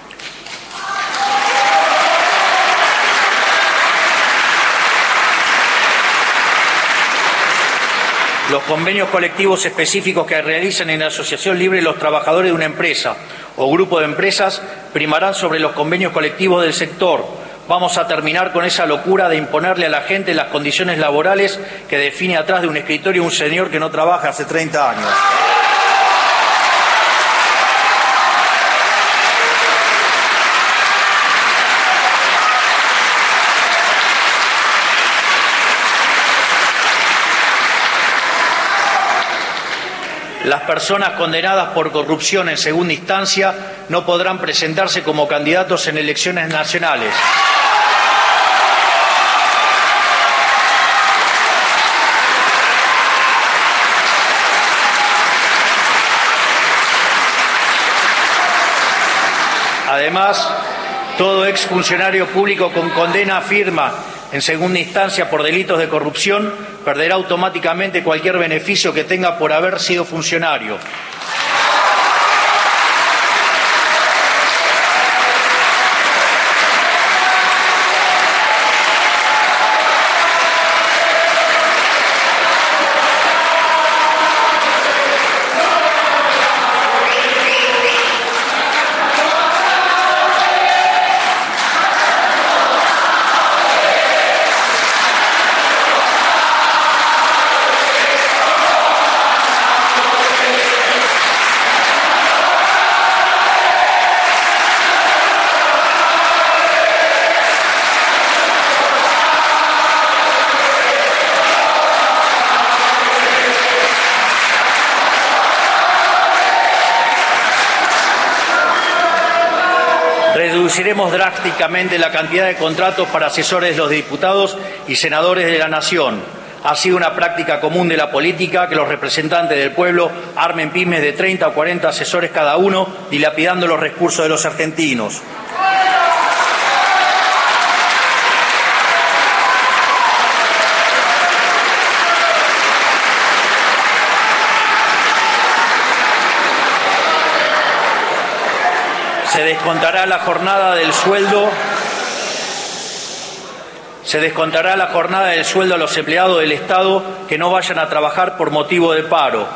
Los convenios colectivos específicos que realizan en la asociación libre los trabajadores de una empresa o grupo de empresas primarán sobre los convenios colectivos del sector. Vamos a terminar con esa locura de imponerle a la gente las condiciones laborales que define atrás de un escritorio un señor que no trabaja hace 30 años. Las personas condenadas por corrupción en segunda instancia no podrán presentarse como candidatos en elecciones nacionales. Además, todo exfuncionario público con condena firme en segunda instancia por delitos de corrupción perderá automáticamente cualquier beneficio que tenga por haber sido funcionario. Reduciremos drásticamente la cantidad de contratos para asesores de los diputados y senadores de la Nación. Ha sido una práctica común de la política que los representantes del pueblo armen pymes de 30 o 40 asesores cada uno, dilapidando los recursos de los argentinos. Se descontará la jornada del sueldo. Se descontará la jornada del sueldo a los empleados del Estado que no vayan a trabajar por motivo de paro.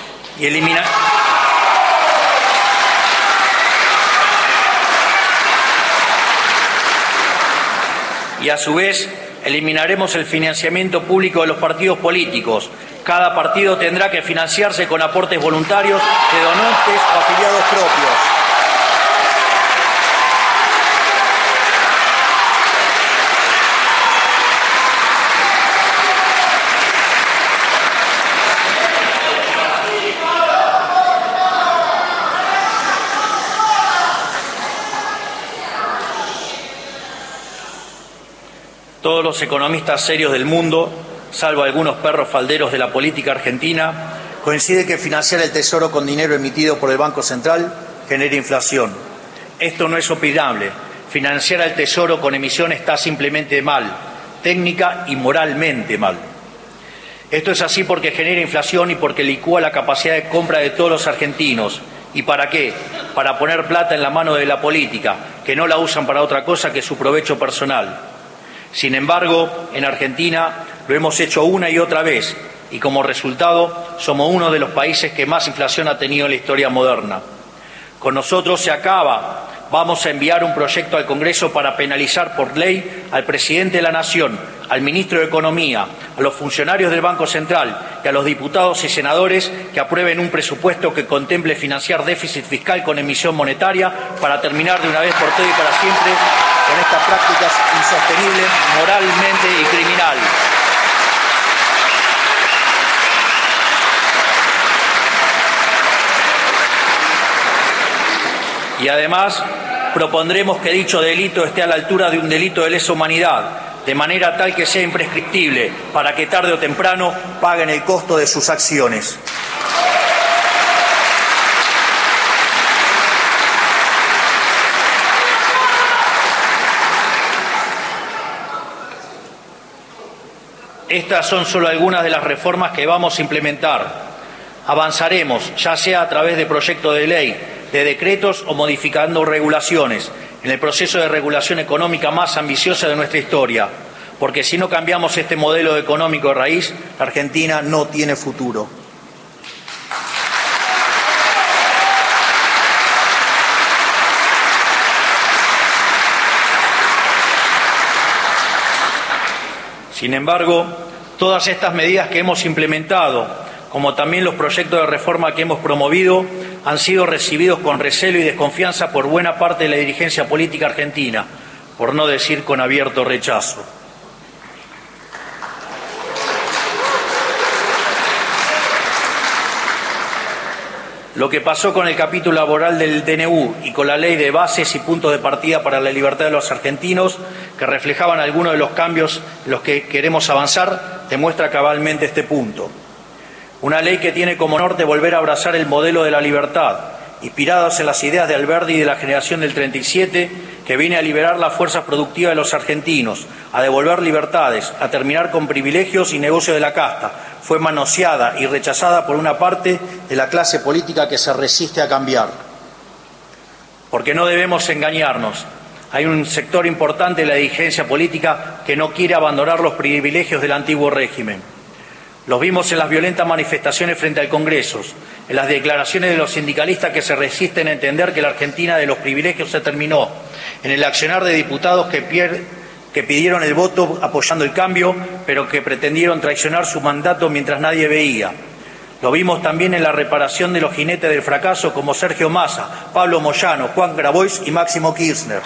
Y a su vez, eliminaremos el financiamiento público de los partidos políticos. Cada partido tendrá que financiarse con aportes voluntarios de donantes o afiliados propios. Todos los economistas serios del mundo, salvo algunos perros falderos de la política argentina, coinciden que financiar el Tesoro con dinero emitido por el Banco Central genera inflación. Esto no es opinable. Financiar al Tesoro con emisión está simplemente mal, técnica y moralmente mal. Esto es así porque genera inflación y porque licúa la capacidad de compra de todos los argentinos. ¿Y para qué? Para poner plata en la mano de la política, que no la usan para otra cosa que su provecho personal. Sin embargo, en Argentina lo hemos hecho una y otra vez y como resultado somos uno de los países que más inflación ha tenido en la historia moderna. Con nosotros se acaba. Vamos a enviar un proyecto al Congreso para penalizar por ley al presidente de la Nación, al ministro de Economía, a los funcionarios del Banco Central y a los diputados y senadores que aprueben un presupuesto que contemple financiar déficit fiscal con emisión monetaria para terminar de una vez por todas y para siempre con estas prácticas insostenibles moralmente y criminal. Y además propondremos que dicho delito esté a la altura de un delito de lesa humanidad, de manera tal que sea imprescriptible, para que tarde o temprano paguen el costo de sus acciones. Estas son solo algunas de las reformas que vamos a implementar. Avanzaremos, ya sea a través de proyectos de ley, de decretos o modificando regulaciones, en el proceso de regulación económica más ambiciosa de nuestra historia, porque si no cambiamos este modelo económico de raíz, la Argentina no tiene futuro. Sin embargo, todas estas medidas que hemos implementado, como también los proyectos de reforma que hemos promovido, han sido recibidos con recelo y desconfianza por buena parte de la dirigencia política argentina, por no decir con abierto rechazo. Lo que pasó con el capítulo laboral del DNU y con la ley de bases y puntos de partida para la libertad de los argentinos, que reflejaban algunos de los cambios en los que queremos avanzar, demuestra cabalmente este punto. Una ley que tiene como norte volver a abrazar el modelo de la libertad, inspirados en las ideas de Alberdi y de la generación del 37, que viene a liberar las fuerzas productivas de los argentinos, a devolver libertades, a terminar con privilegios y negocios de la casta. Fue manoseada y rechazada por una parte de la clase política que se resiste a cambiar. Porque no debemos engañarnos. Hay un sector importante de la dirigencia política que no quiere abandonar los privilegios del antiguo régimen. Los vimos en las violentas manifestaciones frente al Congreso, en las declaraciones de los sindicalistas que se resisten a entender que la Argentina de los privilegios se terminó, en el accionar de diputados que pidieron el voto apoyando el cambio, pero que pretendieron traicionar su mandato mientras nadie veía. Lo vimos también en la reparación de los jinetes del fracaso como Sergio Massa, Pablo Moyano, Juan Grabois y Máximo Kirchner.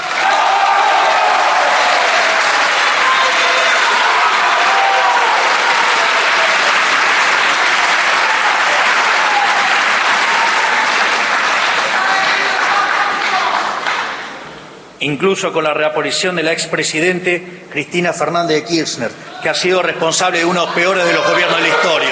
Incluso con la reaparición de la expresidente Cristina Fernández de Kirchner, que ha sido responsable de uno de los peores de los gobiernos de la historia.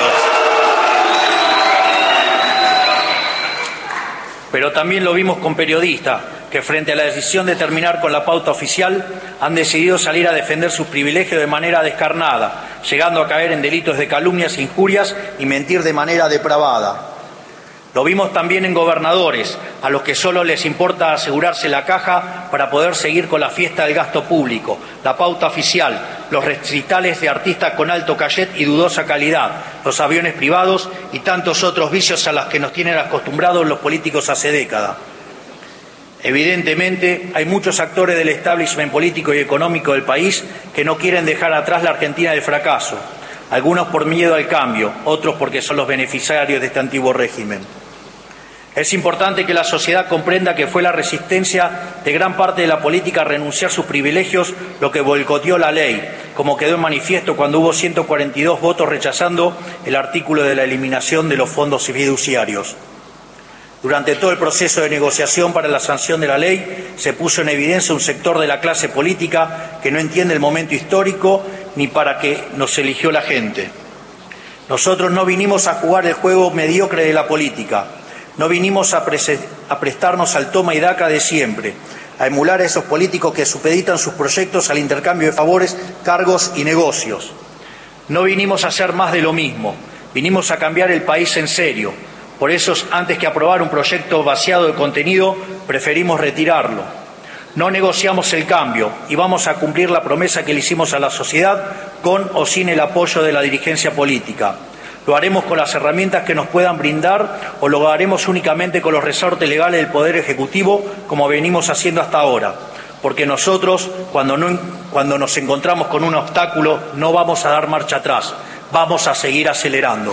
Pero también lo vimos con periodistas que frente a la decisión de terminar con la pauta oficial han decidido salir a defender sus privilegios de manera descarnada, llegando a caer en delitos de calumnias, injurias y mentir de manera depravada. Lo vimos también en gobernadores, a los que solo les importa asegurarse la caja para poder seguir con la fiesta del gasto público, la pauta oficial, los recitales de artistas con alto cachet y dudosa calidad, los aviones privados y tantos otros vicios a los que nos tienen acostumbrados los políticos hace décadas. Evidentemente, hay muchos actores del establishment político y económico del país que no quieren dejar atrás la Argentina del fracaso, algunos por miedo al cambio, otros porque son los beneficiarios de este antiguo régimen. Es importante que la sociedad comprenda que fue la resistencia de gran parte de la política a renunciar a sus privilegios lo que boicoteó la ley, como quedó en manifiesto cuando hubo 142 votos rechazando el artículo de la eliminación de los fondos fiduciarios. Durante todo el proceso de negociación para la sanción de la ley se puso en evidencia un sector de la clase política que no entiende el momento histórico ni para qué nos eligió la gente. Nosotros no vinimos a jugar el juego mediocre de la política. No vinimos a prestarnos al toma y daca de siempre, a emular a esos políticos que supeditan sus proyectos al intercambio de favores, cargos y negocios. No vinimos a hacer más de lo mismo, vinimos a cambiar el país en serio. Por eso, antes que aprobar un proyecto vaciado de contenido, preferimos retirarlo. No negociamos el cambio y vamos a cumplir la promesa que le hicimos a la sociedad con o sin el apoyo de la dirigencia política. Lo haremos con las herramientas que nos puedan brindar o lo haremos únicamente con los resortes legales del Poder Ejecutivo, como venimos haciendo hasta ahora. Porque nosotros, cuando nos encontramos con un obstáculo, no vamos a dar marcha atrás, vamos a seguir acelerando.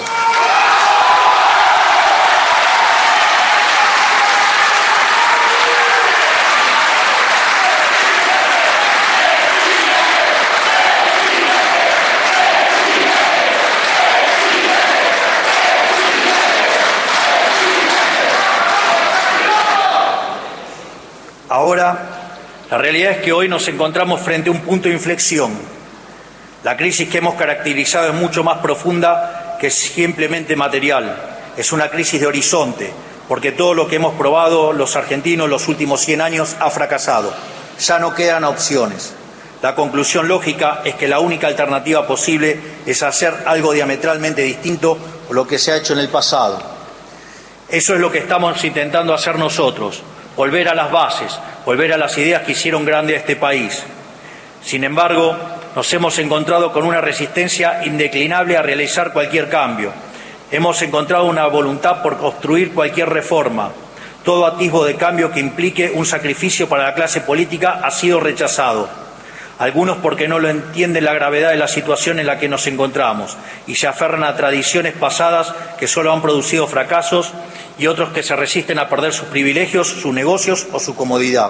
Ahora, la realidad es que hoy nos encontramos frente a un punto de inflexión. La crisis que hemos caracterizado es mucho más profunda que simplemente material. Es una crisis de horizonte, porque todo lo que hemos probado los argentinos los últimos 100 años ha fracasado. Ya no quedan opciones. La conclusión lógica es que la única alternativa posible es hacer algo diametralmente distinto a lo que se ha hecho en el pasado. Eso es lo que estamos intentando hacer nosotros. Volver a las bases, volver a las ideas que hicieron grande a este país. Sin embargo, nos hemos encontrado con una resistencia indeclinable a realizar cualquier cambio. Hemos encontrado una voluntad por construir cualquier reforma. Todo atisbo de cambio que implique un sacrificio para la clase política ha sido rechazado. Algunos porque no lo entienden la gravedad de la situación en la que nos encontramos y se aferran a tradiciones pasadas que solo han producido fracasos, y otros que se resisten a perder sus privilegios, sus negocios o su comodidad.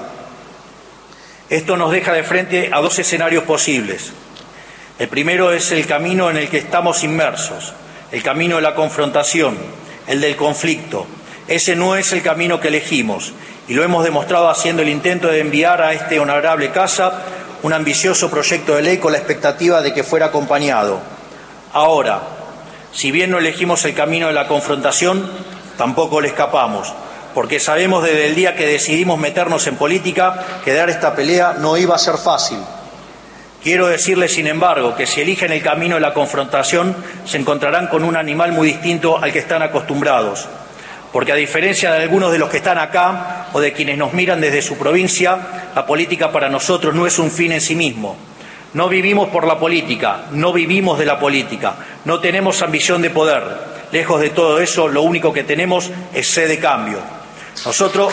Esto nos deja de frente a dos escenarios posibles. El primero es el camino en el que estamos inmersos, el camino de la confrontación, el del conflicto. Ese no es el camino que elegimos y lo hemos demostrado haciendo el intento de enviar a este honorable casa un ambicioso proyecto de ley con la expectativa de que fuera acompañado. Ahora, si bien no elegimos el camino de la confrontación, tampoco le escapamos, porque sabemos desde el día que decidimos meternos en política que dar esta pelea no iba a ser fácil. Quiero decirles, sin embargo, que si eligen el camino de la confrontación, se encontrarán con un animal muy distinto al que están acostumbrados. Porque a diferencia de algunos de los que están acá o de quienes nos miran desde su provincia, la política para nosotros no es un fin en sí mismo. No vivimos por la política, no vivimos de la política, no tenemos ambición de poder. Lejos de todo eso, lo único que tenemos es sed de cambio. Nosotros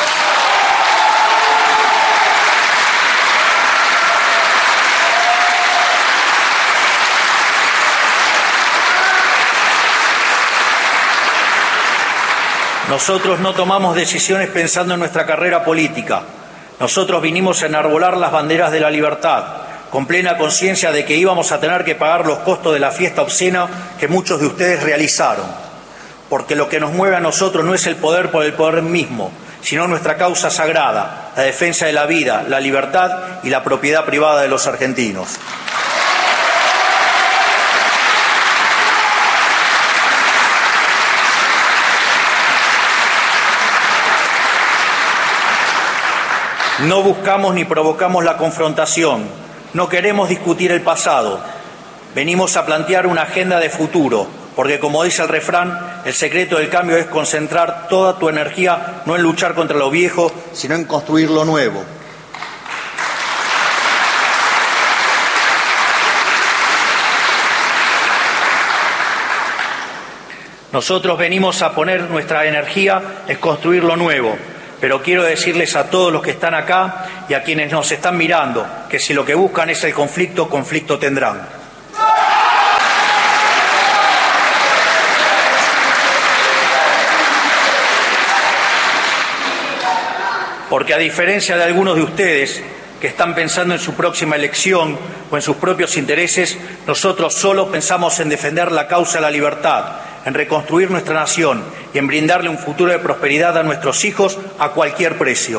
no tomamos decisiones pensando en nuestra carrera política. Nosotros vinimos a enarbolar las banderas de la libertad, con plena conciencia de que íbamos a tener que pagar los costos de la fiesta obscena que muchos de ustedes realizaron. Porque lo que nos mueve a nosotros no es el poder por el poder mismo, sino nuestra causa sagrada, la defensa de la vida, la libertad y la propiedad privada de los argentinos. No buscamos ni provocamos la confrontación. No queremos discutir el pasado. Venimos a plantear una agenda de futuro, porque como dice el refrán, el secreto del cambio es concentrar toda tu energía no en luchar contra lo viejo, sino en construir lo nuevo. Nosotros venimos a poner nuestra energía en construir lo nuevo, pero quiero decirles a todos los que están acá y a quienes nos están mirando que si lo que buscan es el conflicto, conflicto tendrán. Porque a diferencia de algunos de ustedes que están pensando en su próxima elección o en sus propios intereses, nosotros solo pensamos en defender la causa de la libertad, en reconstruir nuestra nación y en brindarle un futuro de prosperidad a nuestros hijos a cualquier precio.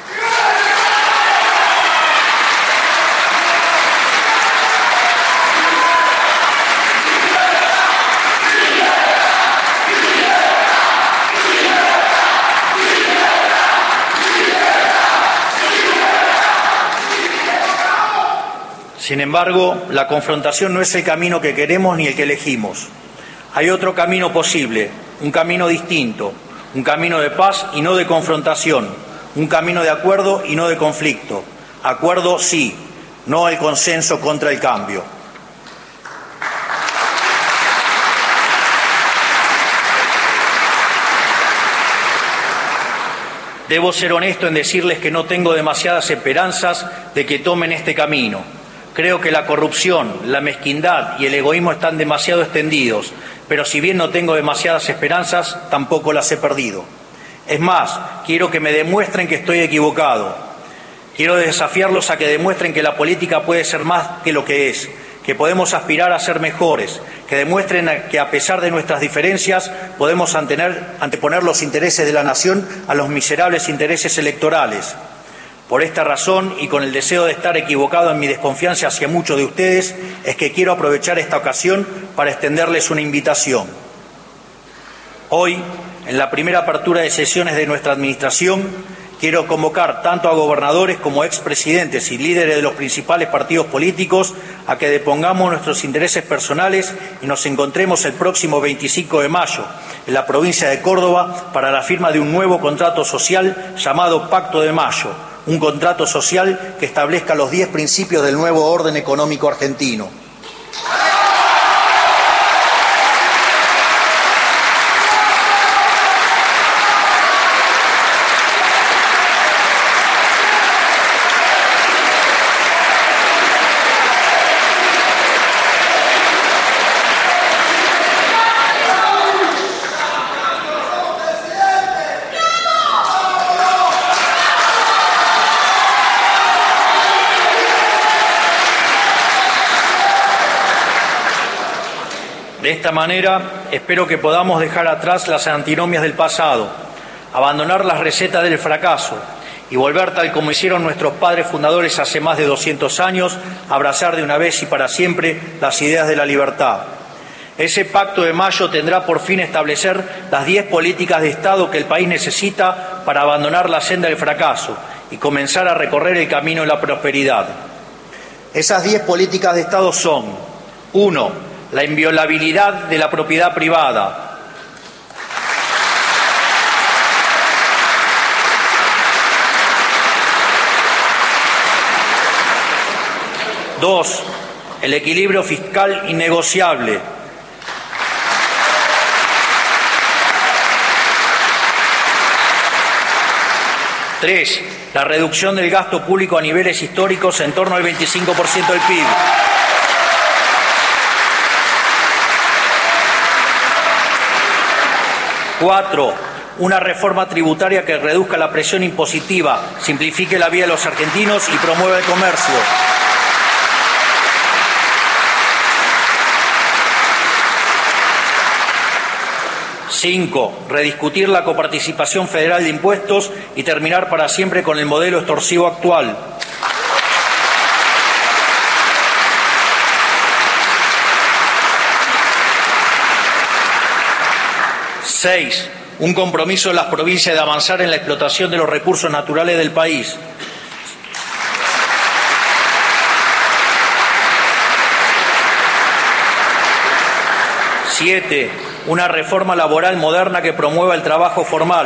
Sin embargo, la confrontación no es el camino que queremos ni el que elegimos. Hay otro camino posible, un camino distinto, un camino de paz y no de confrontación, un camino de acuerdo y no de conflicto. Acuerdo sí, no el consenso contra el cambio. Debo ser honesto en decirles que no tengo demasiadas esperanzas de que tomen este camino. Creo que la corrupción, la mezquindad y el egoísmo están demasiado extendidos, pero si bien no tengo demasiadas esperanzas, tampoco las he perdido. Es más, quiero que me demuestren que estoy equivocado. Quiero desafiarlos a que demuestren que la política puede ser más que lo que es, que podemos aspirar a ser mejores, que demuestren que a pesar de nuestras diferencias podemos anteponer los intereses de la nación a los miserables intereses electorales. Por esta razón y con el deseo de estar equivocado en mi desconfianza hacia muchos de ustedes, es que quiero aprovechar esta ocasión para extenderles una invitación. Hoy, en la primera apertura de sesiones de nuestra administración, quiero convocar tanto a gobernadores como expresidentes y líderes de los principales partidos políticos a que depongamos nuestros intereses personales y nos encontremos el próximo 25 de mayo en la provincia de Córdoba para la firma de un nuevo contrato social llamado Pacto de Mayo, un contrato social que establezca los 10 principios del nuevo orden económico argentino. De esta manera, espero que podamos dejar atrás las antinomias del pasado, abandonar las recetas del fracaso y volver, tal como hicieron nuestros padres fundadores hace más de 200 años, a abrazar de una vez y para siempre las ideas de la libertad. Ese Pacto de Mayo tendrá por fin establecer las 10 políticas de Estado que el país necesita para abandonar la senda del fracaso y comenzar a recorrer el camino de la prosperidad. Esas 10 políticas de Estado son: 1. La inviolabilidad de la propiedad privada. 2. El equilibrio fiscal innegociable. 3. La reducción del gasto público a niveles históricos en torno al 25% del PIB. 4. Una reforma tributaria que reduzca la presión impositiva, simplifique la vida de los argentinos y promueva el comercio. 5. Rediscutir la coparticipación federal de impuestos y terminar para siempre con el modelo extorsivo actual. 6. Un compromiso de las provincias de avanzar en la explotación de los recursos naturales del país. 7. una reforma laboral moderna que promueva el trabajo formal.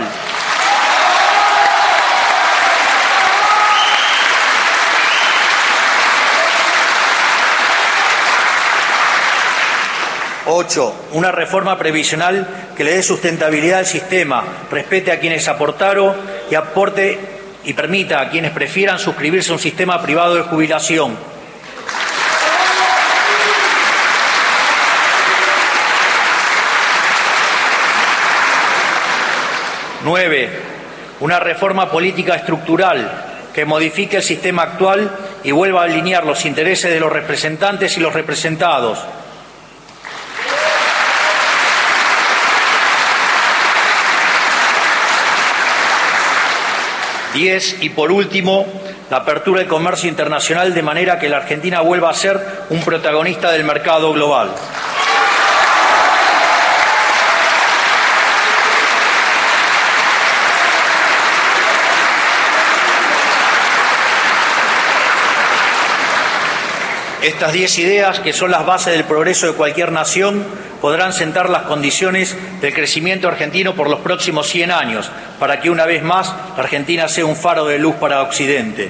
8. Una reforma previsional que le dé sustentabilidad al sistema, respete a quienes aportaron y aporte y permita a quienes prefieran suscribirse a un sistema privado de jubilación. 9. Una reforma política estructural que modifique el sistema actual y vuelva a alinear los intereses de los representantes y los representados. 10. Y por último, la apertura del comercio internacional de manera que la Argentina vuelva a ser un protagonista del mercado global. Estas 10 ideas, que son las bases del progreso de cualquier nación, podrán sentar las condiciones del crecimiento argentino por los próximos 100 años, para que una vez más la Argentina sea un faro de luz para Occidente.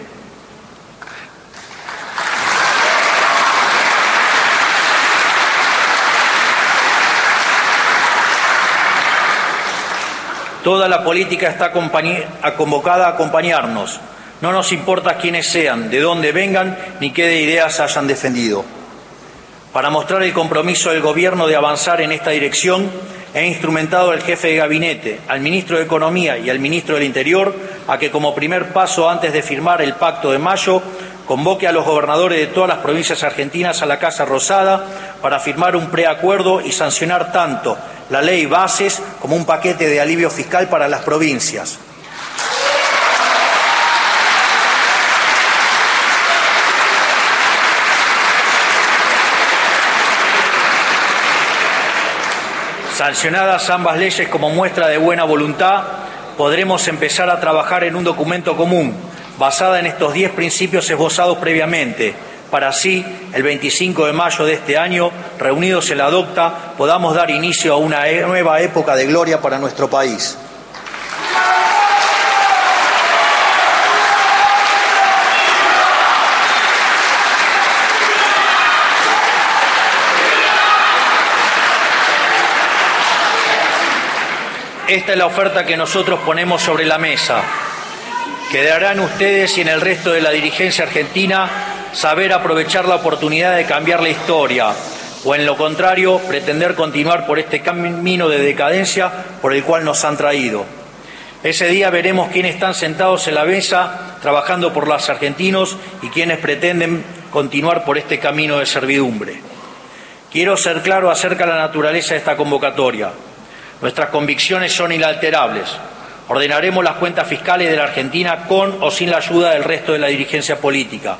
Toda la política está convocada a acompañarnos. No nos importa quiénes sean, de dónde vengan, ni qué de ideas hayan defendido. Para mostrar el compromiso del Gobierno de avanzar en esta dirección, he instrumentado al jefe de gabinete, al ministro de Economía y al ministro del Interior a que, como primer paso antes de firmar el Pacto de Mayo, convoque a los gobernadores de todas las provincias argentinas a la Casa Rosada para firmar un preacuerdo y sancionar tanto la ley Bases como un paquete de alivio fiscal para las provincias. Sancionadas ambas leyes como muestra de buena voluntad, podremos empezar a trabajar en un documento común, basada en estos 10 principios esbozados previamente, para así, el 25 de mayo de este año, reunidos en la DOCTA, podamos dar inicio a una nueva época de gloria para nuestro país. Esta es la oferta que nosotros ponemos sobre la mesa. Quedará en ustedes y en el resto de la dirigencia argentina saber aprovechar la oportunidad de cambiar la historia, o en lo contrario, pretender continuar por este camino de decadencia por el cual nos han traído. Ese día veremos quiénes están sentados en la mesa trabajando por los argentinos y quiénes pretenden continuar por este camino de servidumbre. Quiero ser claro acerca de la naturaleza de esta convocatoria. Nuestras convicciones son inalterables. Ordenaremos las cuentas fiscales de la Argentina con o sin la ayuda del resto de la dirigencia política.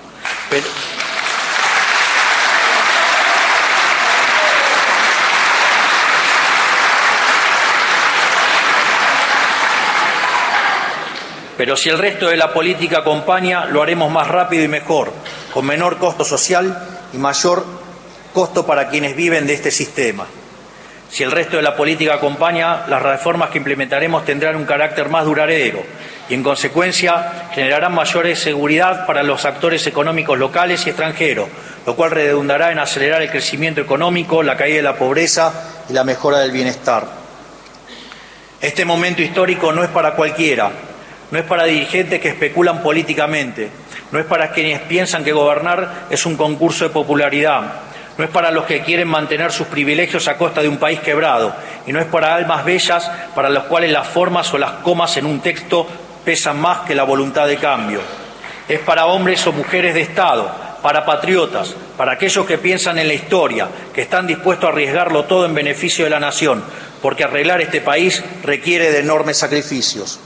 Pero si el resto de la política acompaña, lo haremos más rápido y mejor, con menor costo social y mayor costo para quienes viven de este sistema. Si el resto de la política acompaña, las reformas que implementaremos tendrán un carácter más duradero y, en consecuencia, generarán mayor seguridad para los actores económicos locales y extranjeros, lo cual redundará en acelerar el crecimiento económico, la caída de la pobreza y la mejora del bienestar. Este momento histórico no es para cualquiera, no es para dirigentes que especulan políticamente, no es para quienes piensan que gobernar es un concurso de popularidad. No es para los que quieren mantener sus privilegios a costa de un país quebrado, y no es para almas bellas para las cuales las formas o las comas en un texto pesan más que la voluntad de cambio. Es para hombres o mujeres de Estado, para patriotas, para aquellos que piensan en la historia, que están dispuestos a arriesgarlo todo en beneficio de la nación, porque arreglar este país requiere de enormes sacrificios.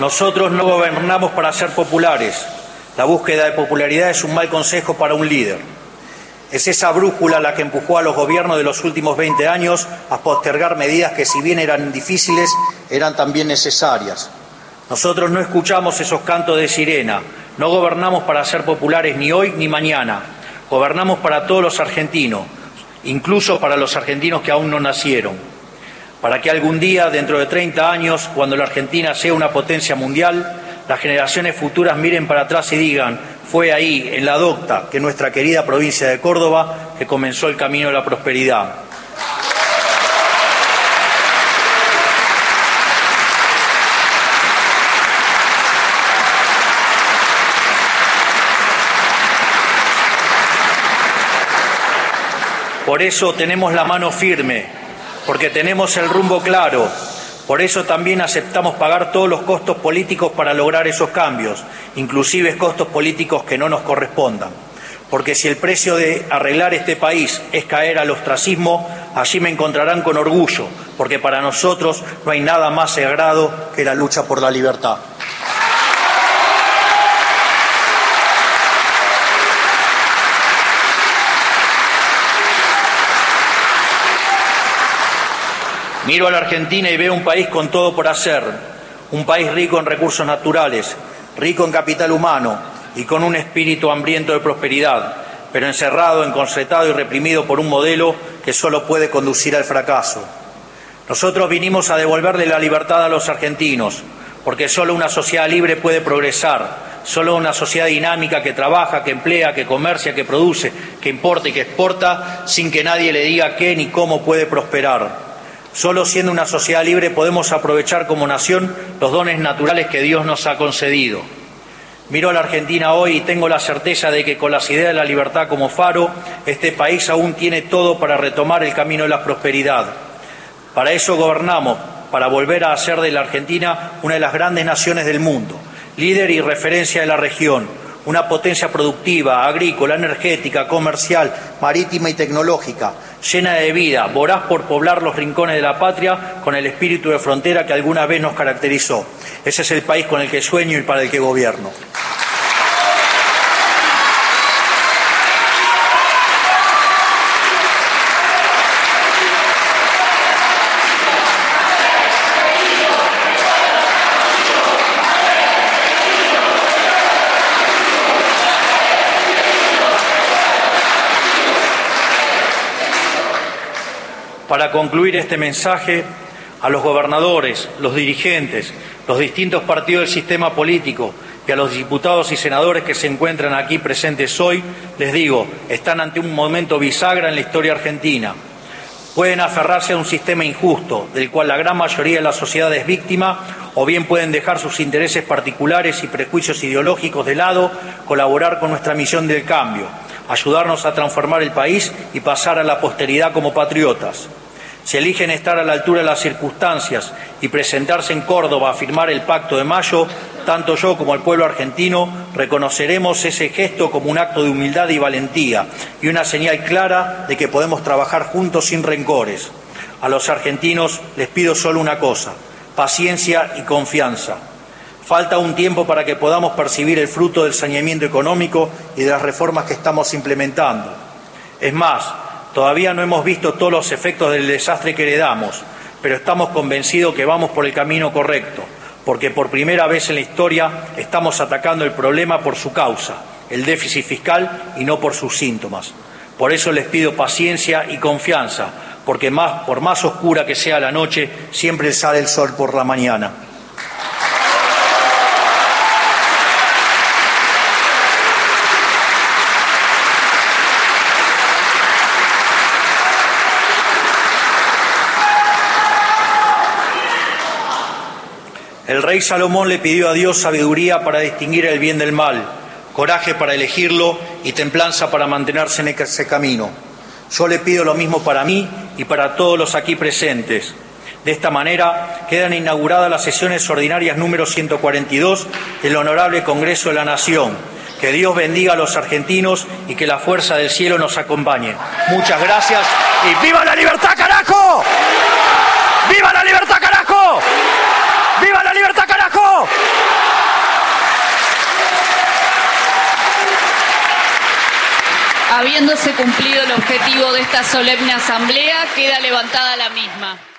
Nosotros no gobernamos para ser populares. La búsqueda de popularidad es un mal consejo para un líder. Es esa brújula la que empujó a los gobiernos de los últimos 20 años a postergar medidas que, si bien eran difíciles, eran también necesarias. Nosotros no escuchamos esos cantos de sirena. No gobernamos para ser populares ni hoy ni mañana. Gobernamos para todos los argentinos, incluso para los argentinos que aún no nacieron. Para que algún día, dentro de 30 años, cuando la Argentina sea una potencia mundial, las generaciones futuras miren para atrás y digan: fue ahí, en la docta, que nuestra querida provincia de Córdoba, que comenzó el camino de la prosperidad. Por eso tenemos la mano firme, porque tenemos el rumbo claro. Por eso también aceptamos pagar todos los costos políticos para lograr esos cambios, inclusive costos políticos que no nos correspondan. Porque si el precio de arreglar este país es caer al ostracismo, allí me encontrarán con orgullo, porque para nosotros no hay nada más sagrado que la lucha por la libertad. Miro a la Argentina y veo un país con todo por hacer, un país rico en recursos naturales, rico en capital humano y con un espíritu hambriento de prosperidad, pero encerrado, encorsetado y reprimido por un modelo que solo puede conducir al fracaso. Nosotros vinimos a devolverle la libertad a los argentinos, porque solo una sociedad libre puede progresar, solo una sociedad dinámica que trabaja, que emplea, que comercia, que produce, que importa y que exporta, sin que nadie le diga qué ni cómo puede prosperar. Solo siendo una sociedad libre podemos aprovechar como nación los dones naturales que Dios nos ha concedido. Miro a la Argentina hoy y tengo la certeza de que con las ideas de la libertad como faro, este país aún tiene todo para retomar el camino de la prosperidad. Para eso gobernamos, para volver a hacer de la Argentina una de las grandes naciones del mundo, líder y referencia de la región, una potencia productiva, agrícola, energética, comercial, marítima y tecnológica, llena de vida, voraz por poblar los rincones de la patria con el espíritu de frontera que alguna vez nos caracterizó. Ese es el país con el que sueño y para el que gobierno. Para concluir este mensaje, a los gobernadores, los dirigentes, los distintos partidos del sistema político y a los diputados y senadores que se encuentran aquí presentes hoy, les digo, están ante un momento bisagra en la historia argentina. Pueden aferrarse a un sistema injusto, del cual la gran mayoría de la sociedad es víctima, o bien pueden dejar sus intereses particulares y prejuicios ideológicos de lado, colaborar con nuestra misión del cambio, ayudarnos a transformar el país y pasar a la posteridad como patriotas. Si eligen estar a la altura de las circunstancias y presentarse en Córdoba a firmar el Pacto de Mayo, tanto yo como el pueblo argentino reconoceremos ese gesto como un acto de humildad y valentía y una señal clara de que podemos trabajar juntos sin rencores. A los argentinos les pido solo una cosa: paciencia y confianza. Falta un tiempo para que podamos percibir el fruto del saneamiento económico y de las reformas que estamos implementando. Es más, todavía no hemos visto todos los efectos del desastre que heredamos, pero estamos convencidos que vamos por el camino correcto, porque por primera vez en la historia estamos atacando el problema por su causa, el déficit fiscal, y no por sus síntomas. Por eso les pido paciencia y confianza, porque por más oscura que sea la noche, siempre sale el sol por la mañana. El rey Salomón le pidió a Dios sabiduría para distinguir el bien del mal, coraje para elegirlo y templanza para mantenerse en ese camino. Yo le pido lo mismo para mí y para todos los aquí presentes. De esta manera quedan inauguradas las sesiones ordinarias número 142 del Honorable Congreso de la Nación. Que Dios bendiga a los argentinos y que la fuerza del cielo nos acompañe. Muchas gracias y ¡viva la libertad, carajo! ¡Viva la libertad, carajo! ¡Viva la libertad, carajo! Habiéndose cumplido el objetivo de esta solemne asamblea, queda levantada la misma.